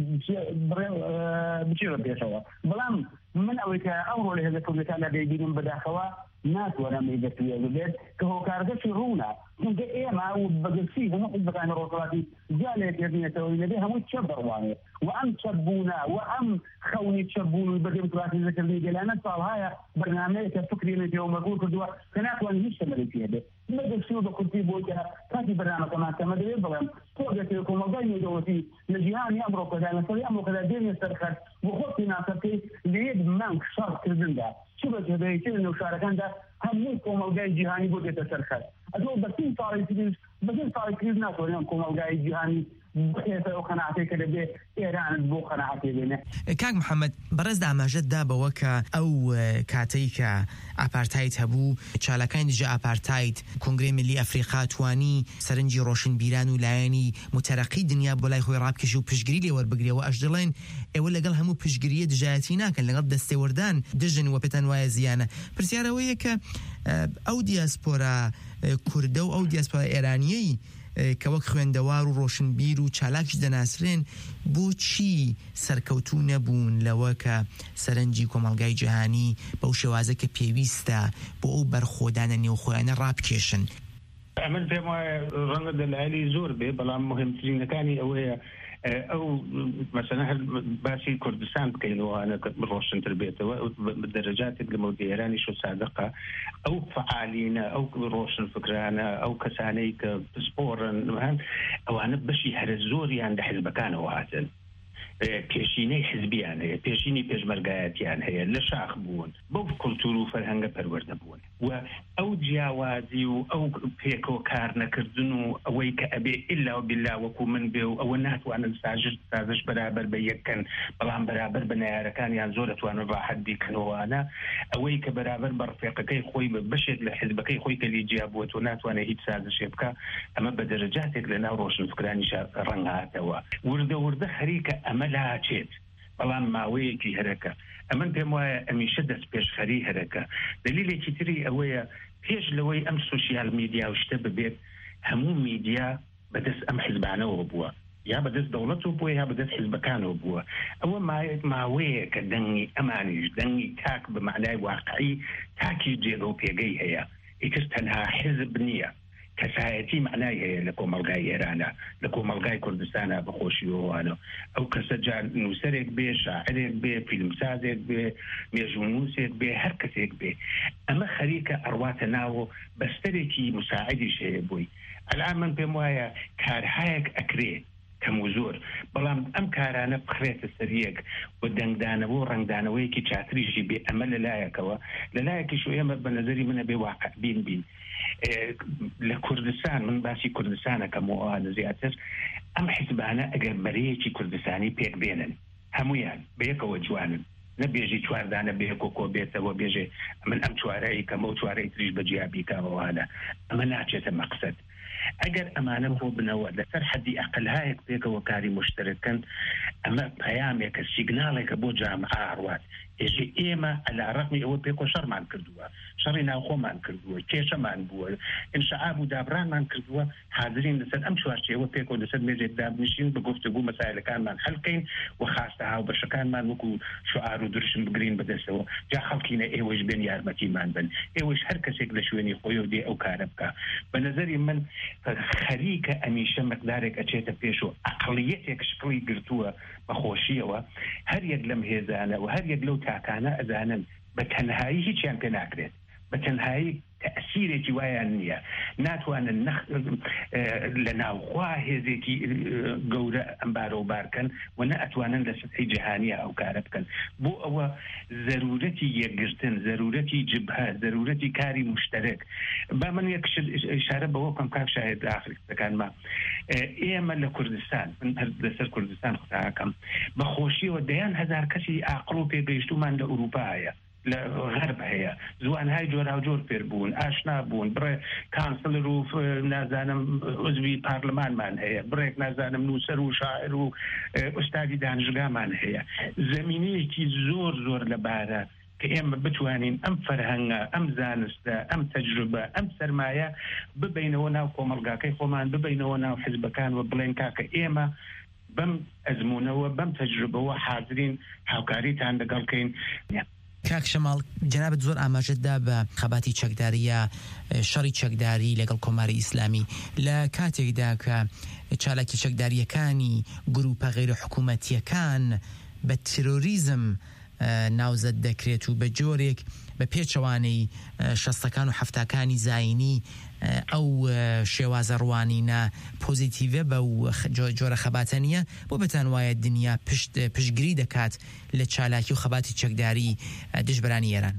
بچێرە پێشەوە بەڵام من ئەوەی کە ئەوڕۆ لە هێزە کوردەکاندا دەیبینم بەداخەوە ناتوانم دەستوێ بێت کە هۆکارگەشی ڕوونا چونکە ئێمە و بەگەشتی هەموو حزبەکانی ڕۆژهەڵاتی جالێک دێنێتەوەی لەبێ هەموو چەپ دەڕوانێت و ئەم چەپبوونە و ئەم خەونی چەپبوون و بە دموکراسی زەکردنی گەلانە ساڵهایە بەرنامەیە کە فکرێنێت پێوە مەگوڵ کردووە کە ناتوانین هیچ شەمەلی پێ بێت بەگەشتی و بە کورتی بۆ کە کاتی بەرنامەکەمان کەمە دەوێت بڵێم تۆ دەکەوێت کۆمەلگای نێودەوڵەتی لە جیهانی ئەمڕۆکەدا لەسەری ئەمڕۆکەدا دێنێ سەرخەت بۆ خۆتی ناسەکەی لە یەک مانگ شەڕکردندا چ بەجێبەیە چ لە نەوشارەکاندا هەموو کۆمەلگای جیهانی بۆ دێتە سەرخەت ئەدۆ بەسین ساڵی تریش بەسین ساڵی تریش ناتوانێت کۆمەلگای جیهانی بخێتە ئەو قەناعەتەی کە دەبێت ئێران بۆ قەناعەتێ بێنێ. کاک محەممەد بەڕێز ئاماژەت دا بەوە کە ئەو کاتەی کە ئاپارتایت هەبوو چالەکانی دژە ئاپارتایت کۆنگرەی ملی ئەفریقا توانی سەرنجی ڕۆشنبیران و لایەنی متەرەقی دنیا بۆ لای خۆی ڕابکەشی و پشتگیری لێ وەربگرێەوە ئەش دەڵێن ئێوە لەگەڵ هەموو پشتگیریە دژایەتی ناکەن لەگەڵ دەستێوەردان دژن و پێتان وایە زیانە پرسیارەوەیە کە ئەو دیاسپۆرا کوردە و ئەو دیاسپۆرا ئێرانیەی کە وەک خوێندەوار و ڕۆشنبیر و چالاکیش دەناسرێن بۆچی سەرکەوتوو نەبوون لەوە کە سەرنجی کۆمەلگای جیهانی بەو شێوازە کە پێویستە بۆ ئەو بەرخۆدانە نێوخۆیانە ڕابکێشن؟ ئەمن پێم وایە ڕەنگە دەلایلی زۆر بێ بەڵام مهمترینەکانی ئەوەیە او مثلا باشي كردستان بكينو انا روشن تربيته بالدرجات الموديراني شو صادقه او فعالين او روشن فكرانا او كسانيك سبور او انا بشي هرزوري عند حزبكان وهاتن پێشینەی حزبیان هەیە پێشینی پێشمەرگایەتیان هەیە لە شاخ بوون بەو کولتور و فەرهەنگە پەروەردە بوون و ئەو جیاوازی و ئەو پێکەوە کار نەکردن و ئەوەی کە ئەبێ ئیلا و بیلا وەکو من بێ و ئەوە ناتوانن ساژش سازش بەرابەر بە یەکەن بەڵام بەرابەر بە نایارەکانیان زۆر دەتوانن ڕاحەت بیکەنەوەوانە ئەوەی کە بەرابەر بە ڕفێقەکەی خۆی بەشێک لە حزبەکەی خۆی کە لیجیا بووە تۆ ناتوانێت هیچ سازشێ بکە ئەمە بە دەرەجاتێک لە ناو ڕۆشنفکرانیش ڕەنگهاتەوە وردە وردە خەریکە ئەمە لاچێت بەڵام ماوەیەکی هەرەکە ئەمن پێم وایە ئەمیشە دەست پێشخەری هەرەکە دلیلێکی تری ئەوەیە پێش لەوەی ئەم سوسیال میدیا و شتە ببێت هەموو میدیا بەدەست ئەم حزبانەوە بووە یا بەدەست دەوڵەت و بووە یا بەدەست حزبەکانەوە بووە ئەوە ماوەیە کە دەنگی ئەمانیش دەنگی تاک بە معنای واقعی تاکی جێگە و پێگەی هەیە ئیتر تەنها حزب نییە کەسایەتی معنای هەیە لە کۆمەڵگای ئێرانە لە کۆمەڵگای کوردستانە بەخۆشیەوەوانە ئەو کەسە جان نووسەرێک بێ شاعرێک بێ فیلمسازێک بێ مێژوونووسێک بێ هەر کەسێک بێ ئەمە خەریکە ئەڕواتە ناوە بەستەرێکی مساعدیش هەیە بووی ئەلان من پێم وایە کارهایەک ئەکرێ کەم و زۆر بەڵام ئەم کارانە بخرێتە سەریەک بۆ دەنگدانەوە و ڕنگدانەوەیەکی چاتریشی بێ ئەمە لەلایەکەوە لەلایەکی شو ئێمە بە نەزەری منە بێ واقع بین بین لە کوردستان من باسی کوردستانەکەم و ئەوانە زیاتر ئەم حیزبانە ئەگەر بەرەیەکی کوردستانی پێک بێنن هەمویان بەیەکەوە جوانن نەبێژی چواردانە بەیەکۆکۆ بێتەوە بێژێ من ئەم چوارەی کەمە و چوارەی تریش بەجیابی کاوەوانە ئەمە ناچێتە مەقسەد ئەگەر ئەمانە بۆ بنەوە لەسەر حەدی ئەقلهایەک پێکەوە کاری مشترکن ئەمە پەیامێکە سیگناڵێکە بۆ جامعە ئاڕوات ئێژێ ئێمە ئەلا ڕەقمی ئەوە پێکۆ شەڕمان کردووە شەڕی ناوخۆمان کردووە کێشەمان بووە ئینشعاب و دابرانمان کردووە حاضرین لەسەر ئەم چوارچێوە پێکۆ لەسەر مێژێک دابنشین بە گفتوگو مەسایلەکانمان هەڵکەین و خاستە هاوبەشەکانمان وەکو شعار و درشم بگرین بەدەستەوە جا خەڵکینە ئێوەش بێن یارمەتیمان بن ئێوەش هەر کەسێک لە شوێنی خۆی و دێ ئەو کارە بکە بە نەزەری من خەریکە ئەمیشە مقدارێک ئەچێتە پێش و ئەقڵیەتێک شکڵی گرتووە بەخۆشیەوە هەر یەک لەم هێزانە و هەر یەک لەو تاکانە ئەزانن بە تەنهایی هیچیان پێ ناکرێت بە تەنهایی تأثیرێکی وایان نییە ناتوانن لە ناوخوا هێزێکی گەورە ئەمبارە و بارکەن و نە ئەتوانن لە سەتحی جیهانیە ئەو کارە بکەن بۆ ئەوە ضرورەتی یەکگرتن ضرورەتی جبهە ضرورەتی کاری مشترک با من یەک ئیشارە بەوە بکەم کاک شاهێد لە ئافریقەکانمان ئێمە لە کوردستان من لەسەر کوردستان قساکەم بەخۆشیەوە دەیان هەزار کەسی عاقڵ و پێگەیشتومان لە ئوروپایە لە غەرب هەیە زوانهای جۆرا و جۆر پێر بوون ئاشنا بوون بڕێ کانسلر و نازانم عزوی پارلمانمان هەیە بڕێک نازانم نووسەر و شاعر و ئوستادی دانشگامان هەیە زەمینەیەکی زۆر زۆر لەبارە کە ئێمە بتوانین ئەم فەرهەنگە ئەم زانستە ئەم تەجروبە ئەم سەرمایە ببینەوە ناو کۆمەڵگاکەی خۆمان ببینەوە ناو حیزبەکان و بڵێن کاکە ئێمە بەم ئەزمونەوە بەم تەجروبەوە حاضرین هاوکاریتان لەگەڵکەین کاک شەماڵ جەنابەت زۆر ئاماژەتدا بە خەباتی چەکداریە شەڕی چەکداری لەگەڵ کۆماری ئیسلامی لە کاتێکدا کە چالاکی چەکداریەکانی گروپە غیرە حکوومەتیەکان بە تیرۆریزم ناوزەت دەکرێت و بە جۆرێک بە پێچەوانەی شەستەکان و هەفتاکانی زاینی ئەو شێوازە ڕوانینە پۆزیتیڤە بە و جۆرە خەباتە نیە بۆ بەتان وایە دنیا پشت پشتگیری دەکات لە چالاکی و خەباتی چەکداری دژبرانی ئێران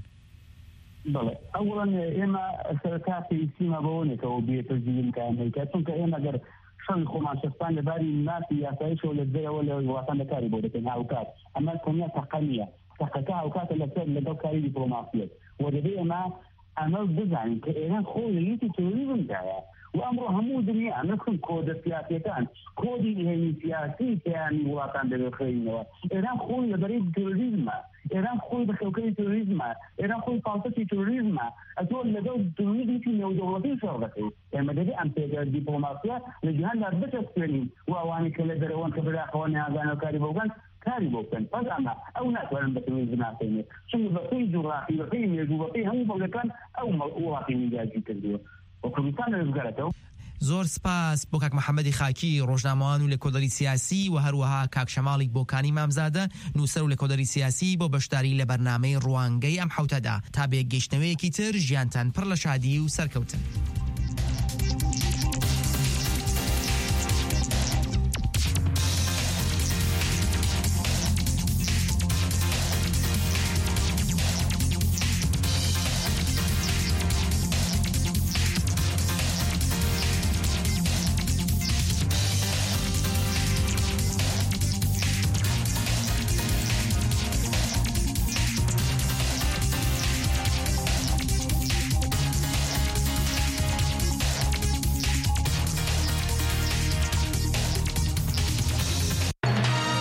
بەڵێ ئەوڵەن ئێمە سەرەتا پێویستیمە بەوەنێکەوە بێتە زیینکانێکە چونکە ئێمە گەر شەڕی خۆمان شەستان لەباری ناسی یاساییشەوە لە دەرەوە لە وڵاتان لەکاری بۆ دەکەن هاوکات ئەمە تەنیا تەقە نییە تەقەکە هاوکاتە لەسەر لەگەڵ کاری دیپلۆماسیەت و دەبێ ئێمە ئەمە بزانین کە ئێران خۆی لە لیتی تۆریزمدایە و ئەمڕۆ هەموو دنیا نەکن کۆدە سیاسیەکان کۆدی هێنی سیاسی پێیانی وڵاتان دەبێخێنەوە ئێران خۆی لەبەرەی تۆریزمە ئێران خۆی بە خەوکەی تۆریزمە ئێران خۆی پاسەتی تۆریزمە ئەتۆ لەگەڵ تۆریزمی نێودەوڵەتی شەڕ دەکەیت ئێمە دەبێ ئەم پێگە دیپلۆماسیە لە جیهاندا بچەسپێنین و ئەوانی کە لە دەرەوەن کە بەداخەوە نازانەوەکاری بۆگەن کاری بۆ بکەن پس ئەمە ئەو ناتوانن بە تۆریزم ناسێنێت چونکە بەپێی جوغرافی بەپێی مێژوو بەپێی هەموو بەڵگەکان ئەو وڵاتی میداجی کردووە و کوردستان لەگەڵەکەەوە زۆر سپاس بۆ کاک محەممەدی خاکی ڕۆژنامەوان و لە کۆدەری سیاسی و هەروەها کاک شەماڵی بۆکانی مامزادە نووسەر و لە کۆدەری سیاسی بۆ بەشداری لە بەرنامەی ڕوانگەی ئەم حوتەدا تا بێ گەیشتنەوەیەکی تر ژیانتان پڕ لە شادی و سەرکەوتن.